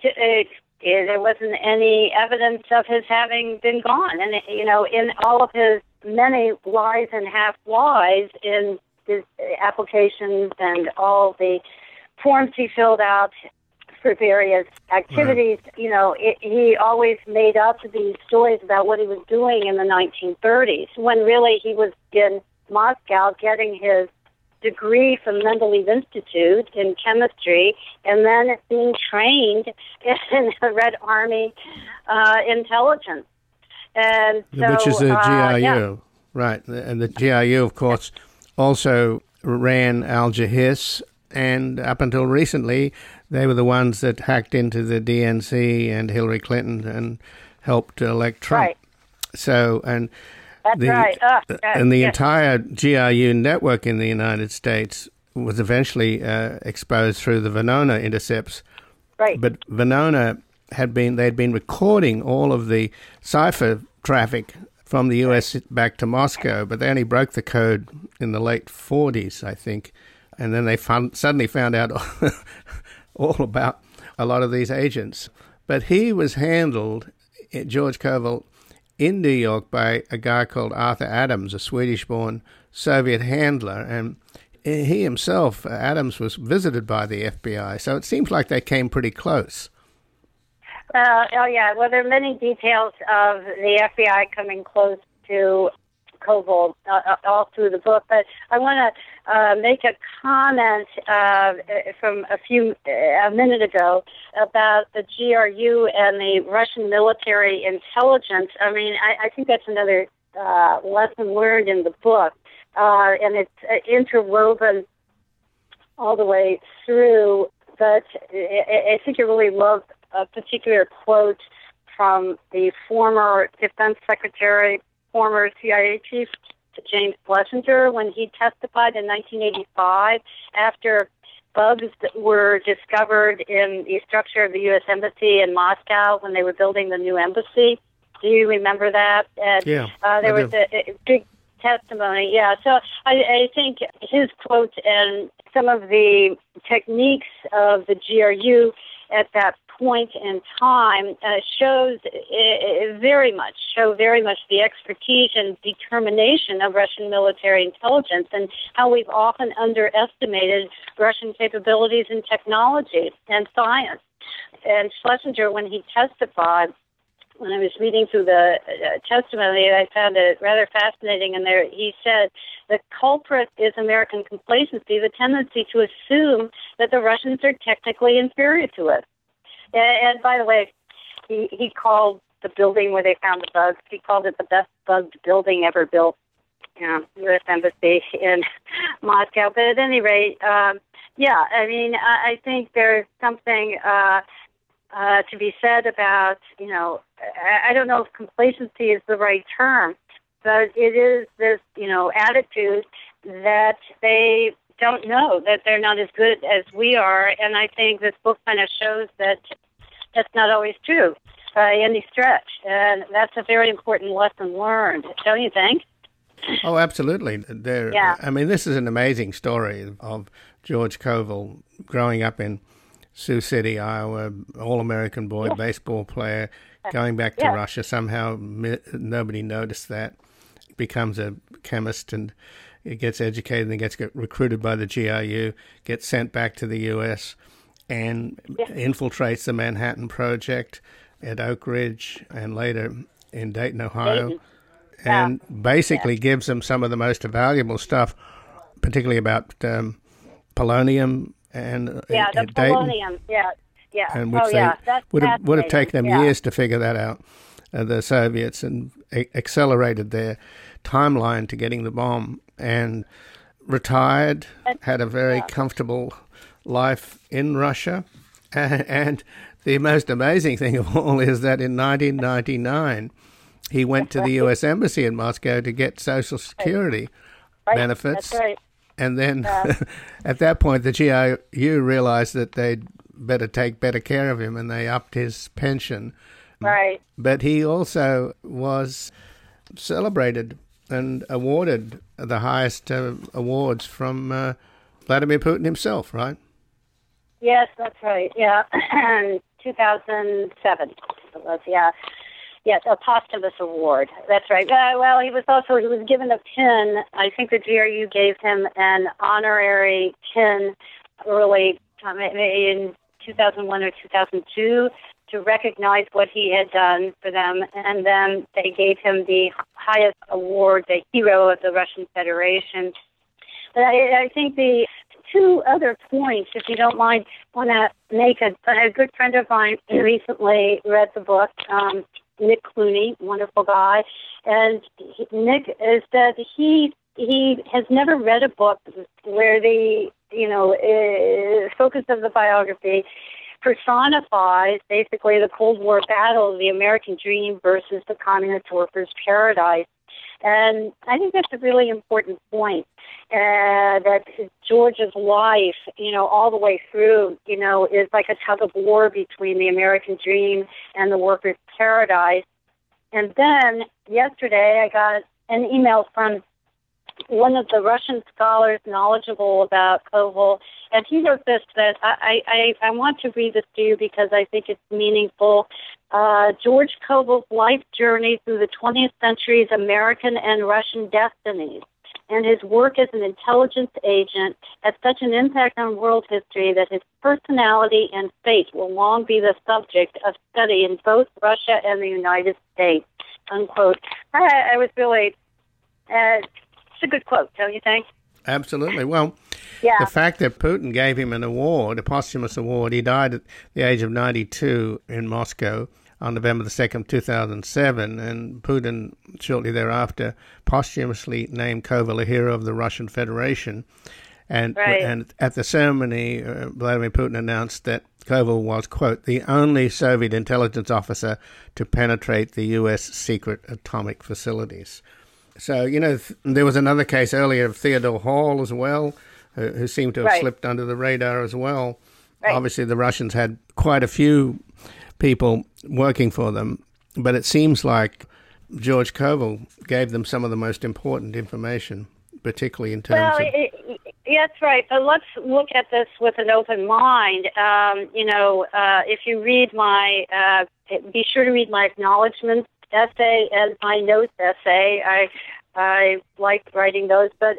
there wasn't any evidence of his having been gone. And, in all of his many lies and half-lies in his applications and all the forms he filled out for various activities, right. He always made up these stories about what he was doing in the 1930s, when really he was in Moscow getting his degree from Mendeleev Institute in chemistry, and then being trained in the Red Army intelligence. And so, which is the GRU, yeah. Right? And the GRU, of course, also ran Al-Jahis, and up until recently, they were the ones that hacked into the DNC and Hillary Clinton and helped elect Trump. Right. So, and that's right. And the entire GRU network in the United States was eventually exposed through the Venona intercepts. Right. But Venona they'd been recording all of the cipher traffic from the U.S. back to Moscow, but they only broke the code in the late 40s, I think. And then they suddenly found out all about a lot of these agents. But he was handled, George Koval, in New York by a guy called Arthur Adams, a Swedish-born Soviet handler. And he himself, Adams, was visited by the FBI. So it seems like they came pretty close. Well, there are many details of the FBI coming close to Koval all through the book, but I want to make a comment from a minute ago about the GRU and the Russian military intelligence. I mean, I think that's another lesson learned in the book, and it's interwoven all the way through. But I think you really love a particular quote from the former Defense Secretary, former CIA chief, James Schlesinger, when he testified in 1985 after bugs that were discovered in the structure of the U.S. Embassy in Moscow when they were building the new embassy. Do you remember that? And, yeah. There was a big testimony. Yeah, so I think his quote and some of the techniques of the GRU at that point in time show very much the expertise and determination of Russian military intelligence, and how we've often underestimated Russian capabilities in technology and science. And Schlesinger, when he testified, when I was reading through the testimony, I found it rather fascinating. And there he said, the culprit is American complacency, the tendency to assume that the Russians are technically inferior to us. And by the way, he called the building where they found the bugs, he called it the best bugged building ever built, U.S. Embassy in Moscow. But at any rate, I mean, I think there's something to be said about, I don't know if complacency is the right term, but it is this, attitude that they don't know, that they're not as good as we are. And I think this book kind of shows that that's not always true by any stretch. And that's a very important lesson learned, don't you think? Oh, absolutely. Yeah. I mean, this is an amazing story of George Koval growing up in Sioux City, Iowa, all-American boy, baseball player, going back to Russia. Somehow nobody noticed that. Becomes a chemist and he gets educated and gets recruited by the GRU, gets sent back to the U.S. and infiltrates the Manhattan Project, at Oak Ridge and later in Dayton, Ohio. Dayton. And basically gives them some of the most valuable stuff, particularly about polonium and the Dayton. polonium, yeah. And which would have taken them years to figure that out, the Soviets, and accelerated their timeline to getting the bomb. And retired, had a very comfortable life in Russia. And the most amazing thing of all is that in 1999, he went to the U.S. Embassy in Moscow to get Social Security benefits. That's right. And then at that point, the GRU realized that they'd better take better care of him, and they upped his pension. Right. But he also was celebrated and awarded the highest awards from Vladimir Putin himself, right? Yes, that's right. Yeah, 2007 it was. Yeah. Yes, a posthumous award. That's right. Well, he was given a pin. I think the GRU gave him an honorary pin early in 2001 or 2002 to recognize what he had done for them, and then they gave him the highest award, the Hero of the Russian Federation. But I think the two other points, if you don't mind, want to make. A good friend of mine recently read the book, Nick Clooney, wonderful guy, and Nick is that he has never read a book where the focus of the biography personifies basically the Cold War battle of the American dream versus the communist workers' paradise. And I think that's a really important point, that George's life, all the way through, is like a tug of war between the American dream and the workers' paradise. And then yesterday I got an email from one of the Russian scholars knowledgeable about Koval, and he wrote this, that I want to read this to you because I think it's meaningful. George Koval's life journey through the 20th century's American and Russian destinies, and his work as an intelligence agent had such an impact on world history that his personality and fate will long be the subject of study in both Russia and the United States, unquote. I was really... it's a good quote, don't you think? Absolutely. Well, yeah. The fact that Putin gave him an award, a posthumous award, he died at the age of 92 in Moscow on November the 2nd, 2007, and Putin shortly thereafter posthumously named Koval a hero of the Russian Federation. And at the ceremony, Vladimir Putin announced that Koval was, quote, the only Soviet intelligence officer to penetrate the U.S. secret atomic facilities. So, there was another case earlier of Theodore Hall as well, who seemed to have slipped under the radar as well. Right. Obviously, the Russians had quite a few people working for them, but it seems like George Koval gave them some of the most important information, particularly in terms of... That's right, but let's look at this with an open mind. If you read be sure to read my acknowledgments essay and my notes essay. I like writing those, but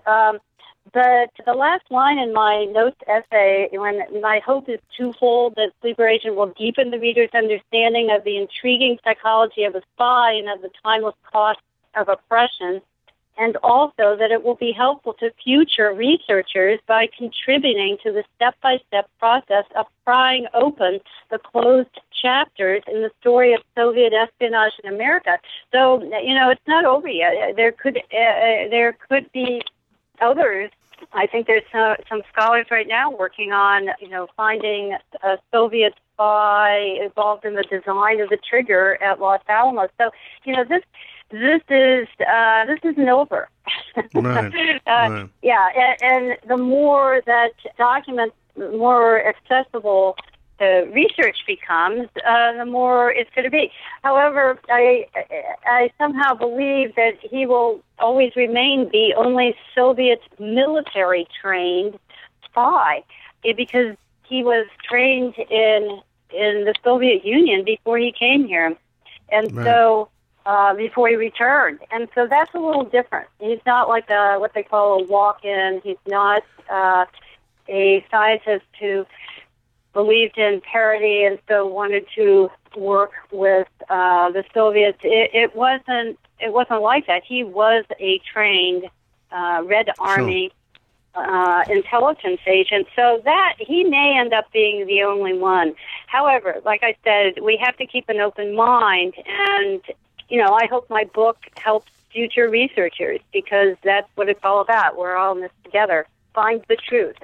the last line in my notes essay, when my hope is twofold, that Sleeper Agent will deepen the reader's understanding of the intriguing psychology of a spy and of the timeless cost of oppression, and also that it will be helpful to future researchers by contributing to the step-by-step process of prying open the closed chapters in the story of Soviet espionage in America. So, it's not over yet. There could be others. I think there's some scholars right now working on, finding a Soviet spy involved in the design of the trigger at Los Alamos. So, this isn't over. Right. Right. Yeah, and the more that documents more accessible the research becomes, the more it's going to be. However, I somehow believe that he will always remain the only Soviet military-trained spy, because he was trained in the Soviet Union before he came here, and right. So before he returned, and so that's a little different. He's not like what they call a walk-in. He's not a scientist who believed in parity and so wanted to work with the Soviets. It wasn't like that. He was a trained Red Army intelligence agent, so that he may end up being the only one. However, like I said, we have to keep an open mind, and I hope my book helps future researchers, because that's what it's all about. We're all in this together. Find the truth,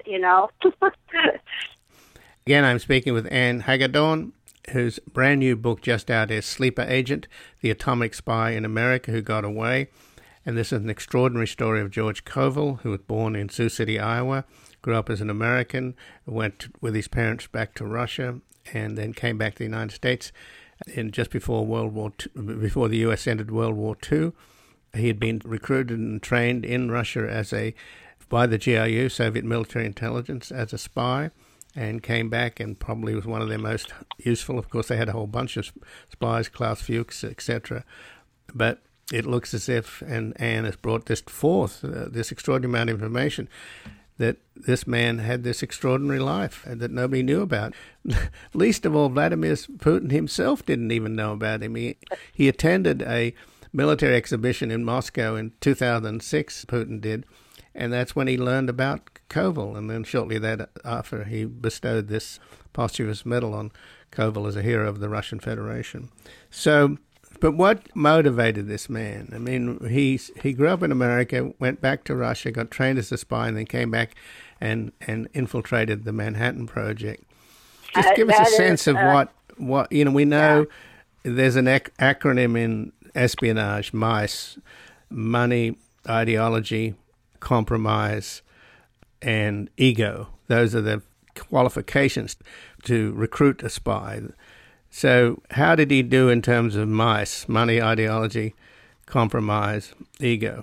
Again, I'm speaking with Anne Hagedorn, whose brand new book just out is Sleeper Agent, The Atomic Spy in America Who Got Away. And this is an extraordinary story of George Koval, who was born in Sioux City, Iowa, grew up as an American, went with his parents back to Russia, and then came back to the United States just before before the U.S. entered World War II. He had been recruited and trained in Russia by the GRU, Soviet Military Intelligence, as a spy, and came back and probably was one of their most useful. Of course, they had a whole bunch of spies, Klaus Fuchs, etc. But it looks as if, and Anne has brought this forth, this extraordinary amount of information, that this man had this extraordinary life that nobody knew about. Least of all, Vladimir Putin himself didn't even know about him. He attended a military exhibition in Moscow in 2006, Putin did, and that's when he learned about Koval, and then shortly thereafter he bestowed this posthumous medal on Koval as a hero of the Russian Federation. So, but what motivated this man? I mean, he grew up in America, went back to Russia, got trained as a spy, and then came back and infiltrated the Manhattan Project. Just give us a sense of what we know. Yeah. There's an acronym in espionage, MICE: money, ideology, compromise, and ego. Those are the qualifications to recruit a spy. So how did he do in terms of MICE: money, ideology, compromise, ego?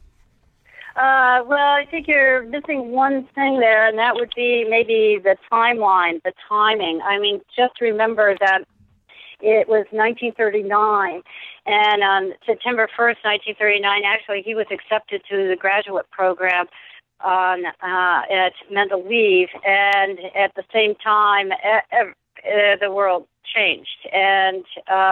Well, I think you're missing one thing there, and that would be maybe the timeline, the timing. I mean, just remember that it was 1939, and on September 1st, 1939, actually, he was accepted to the graduate program at Mendeleev, and at the same time, the world changed, and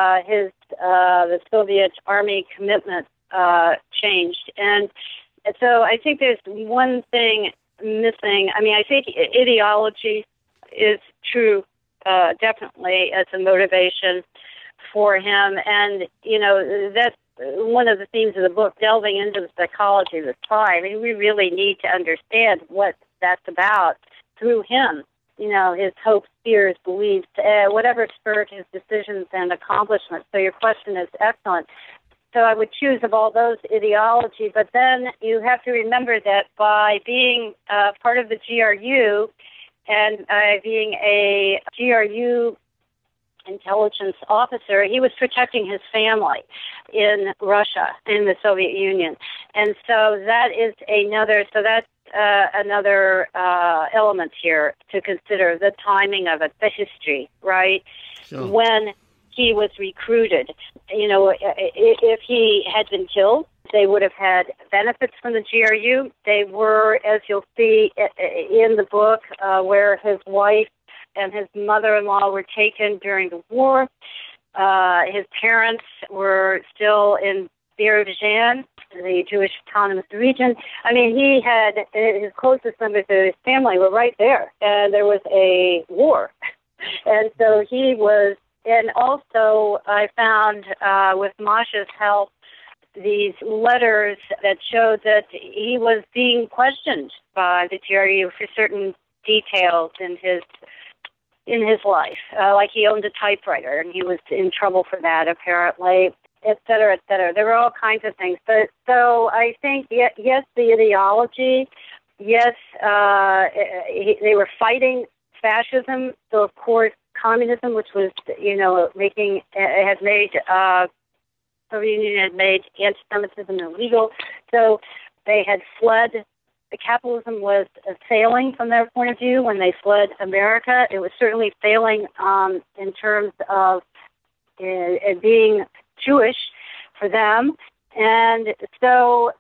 the Soviet Army commitment changed, and so I think there's one thing missing. I mean, I think ideology is true, definitely, as a motivation for him, and that's one of the themes of the book, delving into the psychology of the spy. I mean, we really need to understand what that's about through him. His hopes, fears, beliefs, whatever spurred his decisions and accomplishments. So your question is excellent. So I would choose of all those ideology, but then you have to remember that by being part of the GRU and being a GRU intelligence officer, he was protecting his family in Russia, in the Soviet Union. And so that is another element here to consider, the timing of it, the history, right? Sure. When he was recruited. If he had been killed, they would have had benefits from the GRU. They were, as you'll see in the book, where his wife and his mother-in-law were taken during the war. His parents were still in Birobidzhan, the Jewish Autonomous Region. I mean, he had his closest members of his family were right there, and there was a war. And so he was, and also I found with Masha's help these letters that showed that he was being questioned by the GRU for certain details in his life, like he owned a typewriter and he was in trouble for that apparently, et cetera, et cetera. There were all kinds of things. But so I think, yes, the ideology, yes, they were fighting fascism. So of course, communism, which was, Soviet Union had made anti-Semitism illegal. So they had fled. Capitalism was failing from their point of view when they fled America. It was certainly failing in terms of being Jewish for them. And so,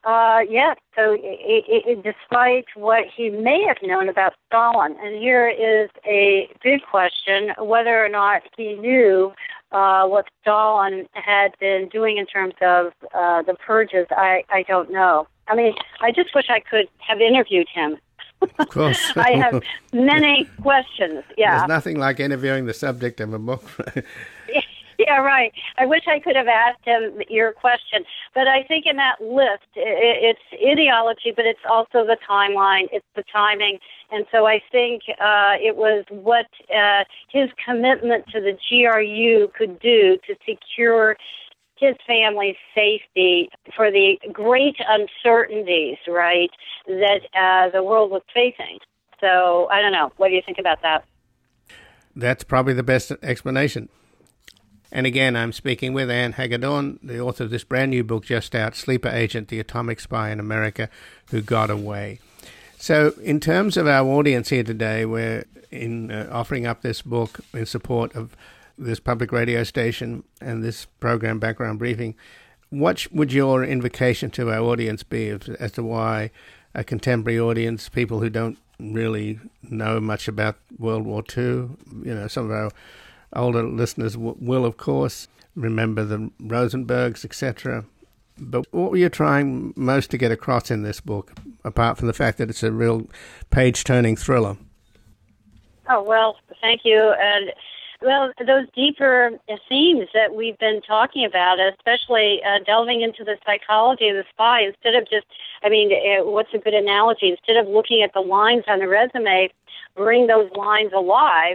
despite what he may have known about Stalin, and here is a big question, whether or not he knew what Stalin had been doing in terms of the purges, I don't know. I mean, I just wish I could have interviewed him. Of course. I have many questions, yeah. There's nothing like interviewing the subject of a book. Yeah, right. I wish I could have asked him your question. But I think in that list, it's ideology, but it's also the timeline, it's the timing. And so I think it was what his commitment to the GRU could do to secure his family's safety for the great uncertainties, right, that the world was facing. So I don't know. What do you think about that? That's probably the best explanation. And again, I'm speaking with Anne Hagedorn, the author of this brand new book just out, Sleeper Agent, The Atomic Spy in America Who Got Away. So in terms of our audience here today, we're offering up this book in support of this public radio station and this program, Background Briefing. What would your invocation to our audience be as to why a contemporary audience, people who don't really know much about World War II, some of our older listeners will, of course, remember the Rosenbergs, etc. But what were you trying most to get across in this book, apart from the fact that it's a real page-turning thriller? Oh, well, thank you. And, well, those deeper themes that we've been talking about, especially delving into the psychology of the spy, instead of just, what's a good analogy? Instead of looking at the lines on the resume, bring those lines alive,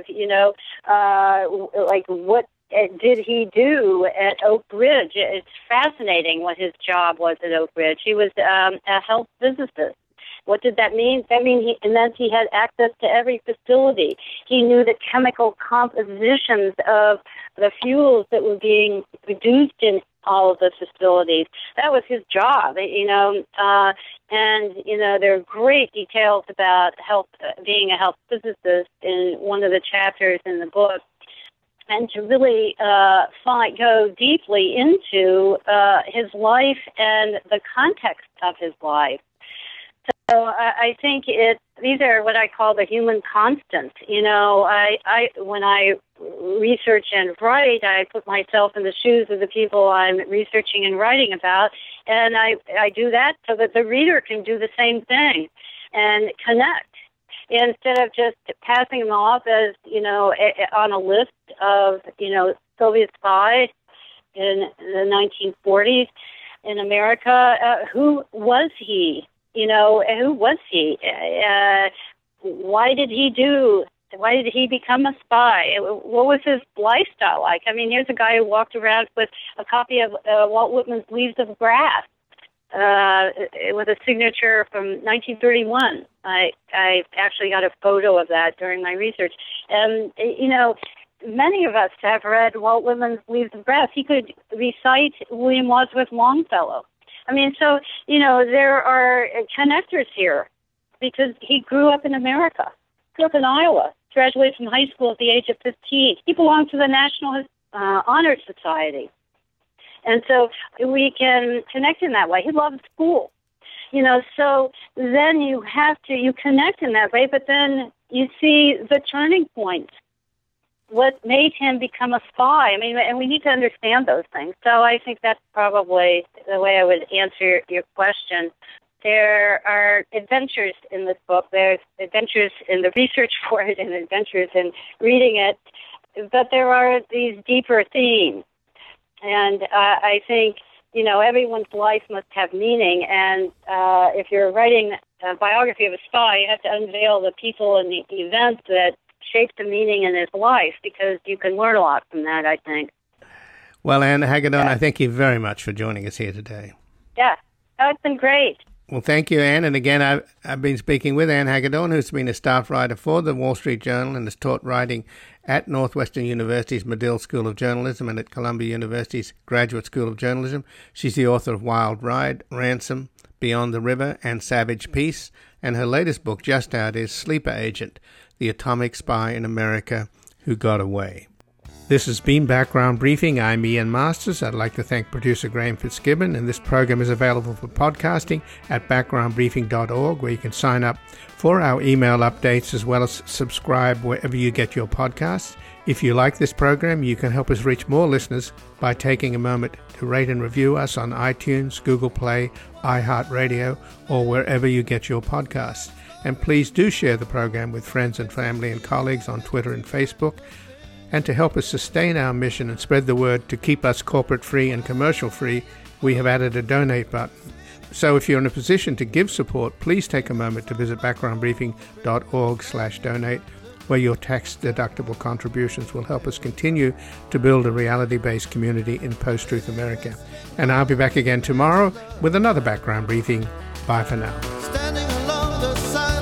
like what did he do at Oak Ridge? It's fascinating what his job was at Oak Ridge. He was a health physicist. What did that mean? That meant he had access to every facility. He knew the chemical compositions of the fuels that were being produced in all of the facilities. That was his job, there are great details about health, being a health physicist in one of the chapters in the book. And to really go deeply into his life and the context of his life. So I think these are what I call the human constants. When I research and write, I put myself in the shoes of the people I'm researching and writing about, and I do that so that the reader can do the same thing and connect. Instead of just passing them off as, on a list of, Soviet spies in the 1940s in America, who was he? Who was he? Why did he become a spy? What was his lifestyle like? Here's a guy who walked around with a copy of Walt Whitman's Leaves of Grass with a signature from 1931. I actually got a photo of that during my research. And, many of us have read Walt Whitman's Leaves of Grass. He could recite William Wadsworth Longfellow. There are connectors here because he grew up in America, grew up in Iowa, graduated from high school at the age of 15. He belonged to the National Honor Society. And so we can connect in that way. He loved school. So then you connect in that way, but then you see the turning point. What made him become a spy? And we need to understand those things. So I think that's probably the way I would answer your question. There are adventures in this book. There's adventures in the research for it and adventures in reading it. But there are these deeper themes. And I think, everyone's life must have meaning. And if you're writing a biography of a spy, you have to unveil the people and the events that shaped the meaning in his life, because you can learn a lot from that, I think. Well, Anne Hagedorn, I thank you very much for joining us here today. Yeah, it's been great. Well, thank you, Anne. And again, I've been speaking with Anne Hagedorn, who's been a staff writer for the Wall Street Journal and has taught writing at Northwestern University's Medill School of Journalism and at Columbia University's Graduate School of Journalism. She's the author of Wild Ride, Ransom, Beyond the River, and Savage Peace. And her latest book, just out, is Sleeper Agent, The Atomic Spy in America Who Got Away. This has been Background Briefing. I'm Ian Masters. I'd like to thank producer Graham Fitzgibbon, and this program is available for podcasting at backgroundbriefing.org, where you can sign up for our email updates as well as subscribe wherever you get your podcasts. If you like this program, you can help us reach more listeners by taking a moment to rate and review us on iTunes, Google Play, iHeartRadio, or wherever you get your podcasts. And please do share the program with friends and family and colleagues on Twitter and Facebook. And to help us sustain our mission and spread the word to keep us corporate-free and commercial-free, we have added a donate button. So if you're in a position to give support, please take a moment to visit backgroundbriefing.org/donate, where your tax-deductible contributions will help us continue to build a reality-based community in post-truth America. And I'll be back again tomorrow with another Background Briefing. Bye for now. Standing along the side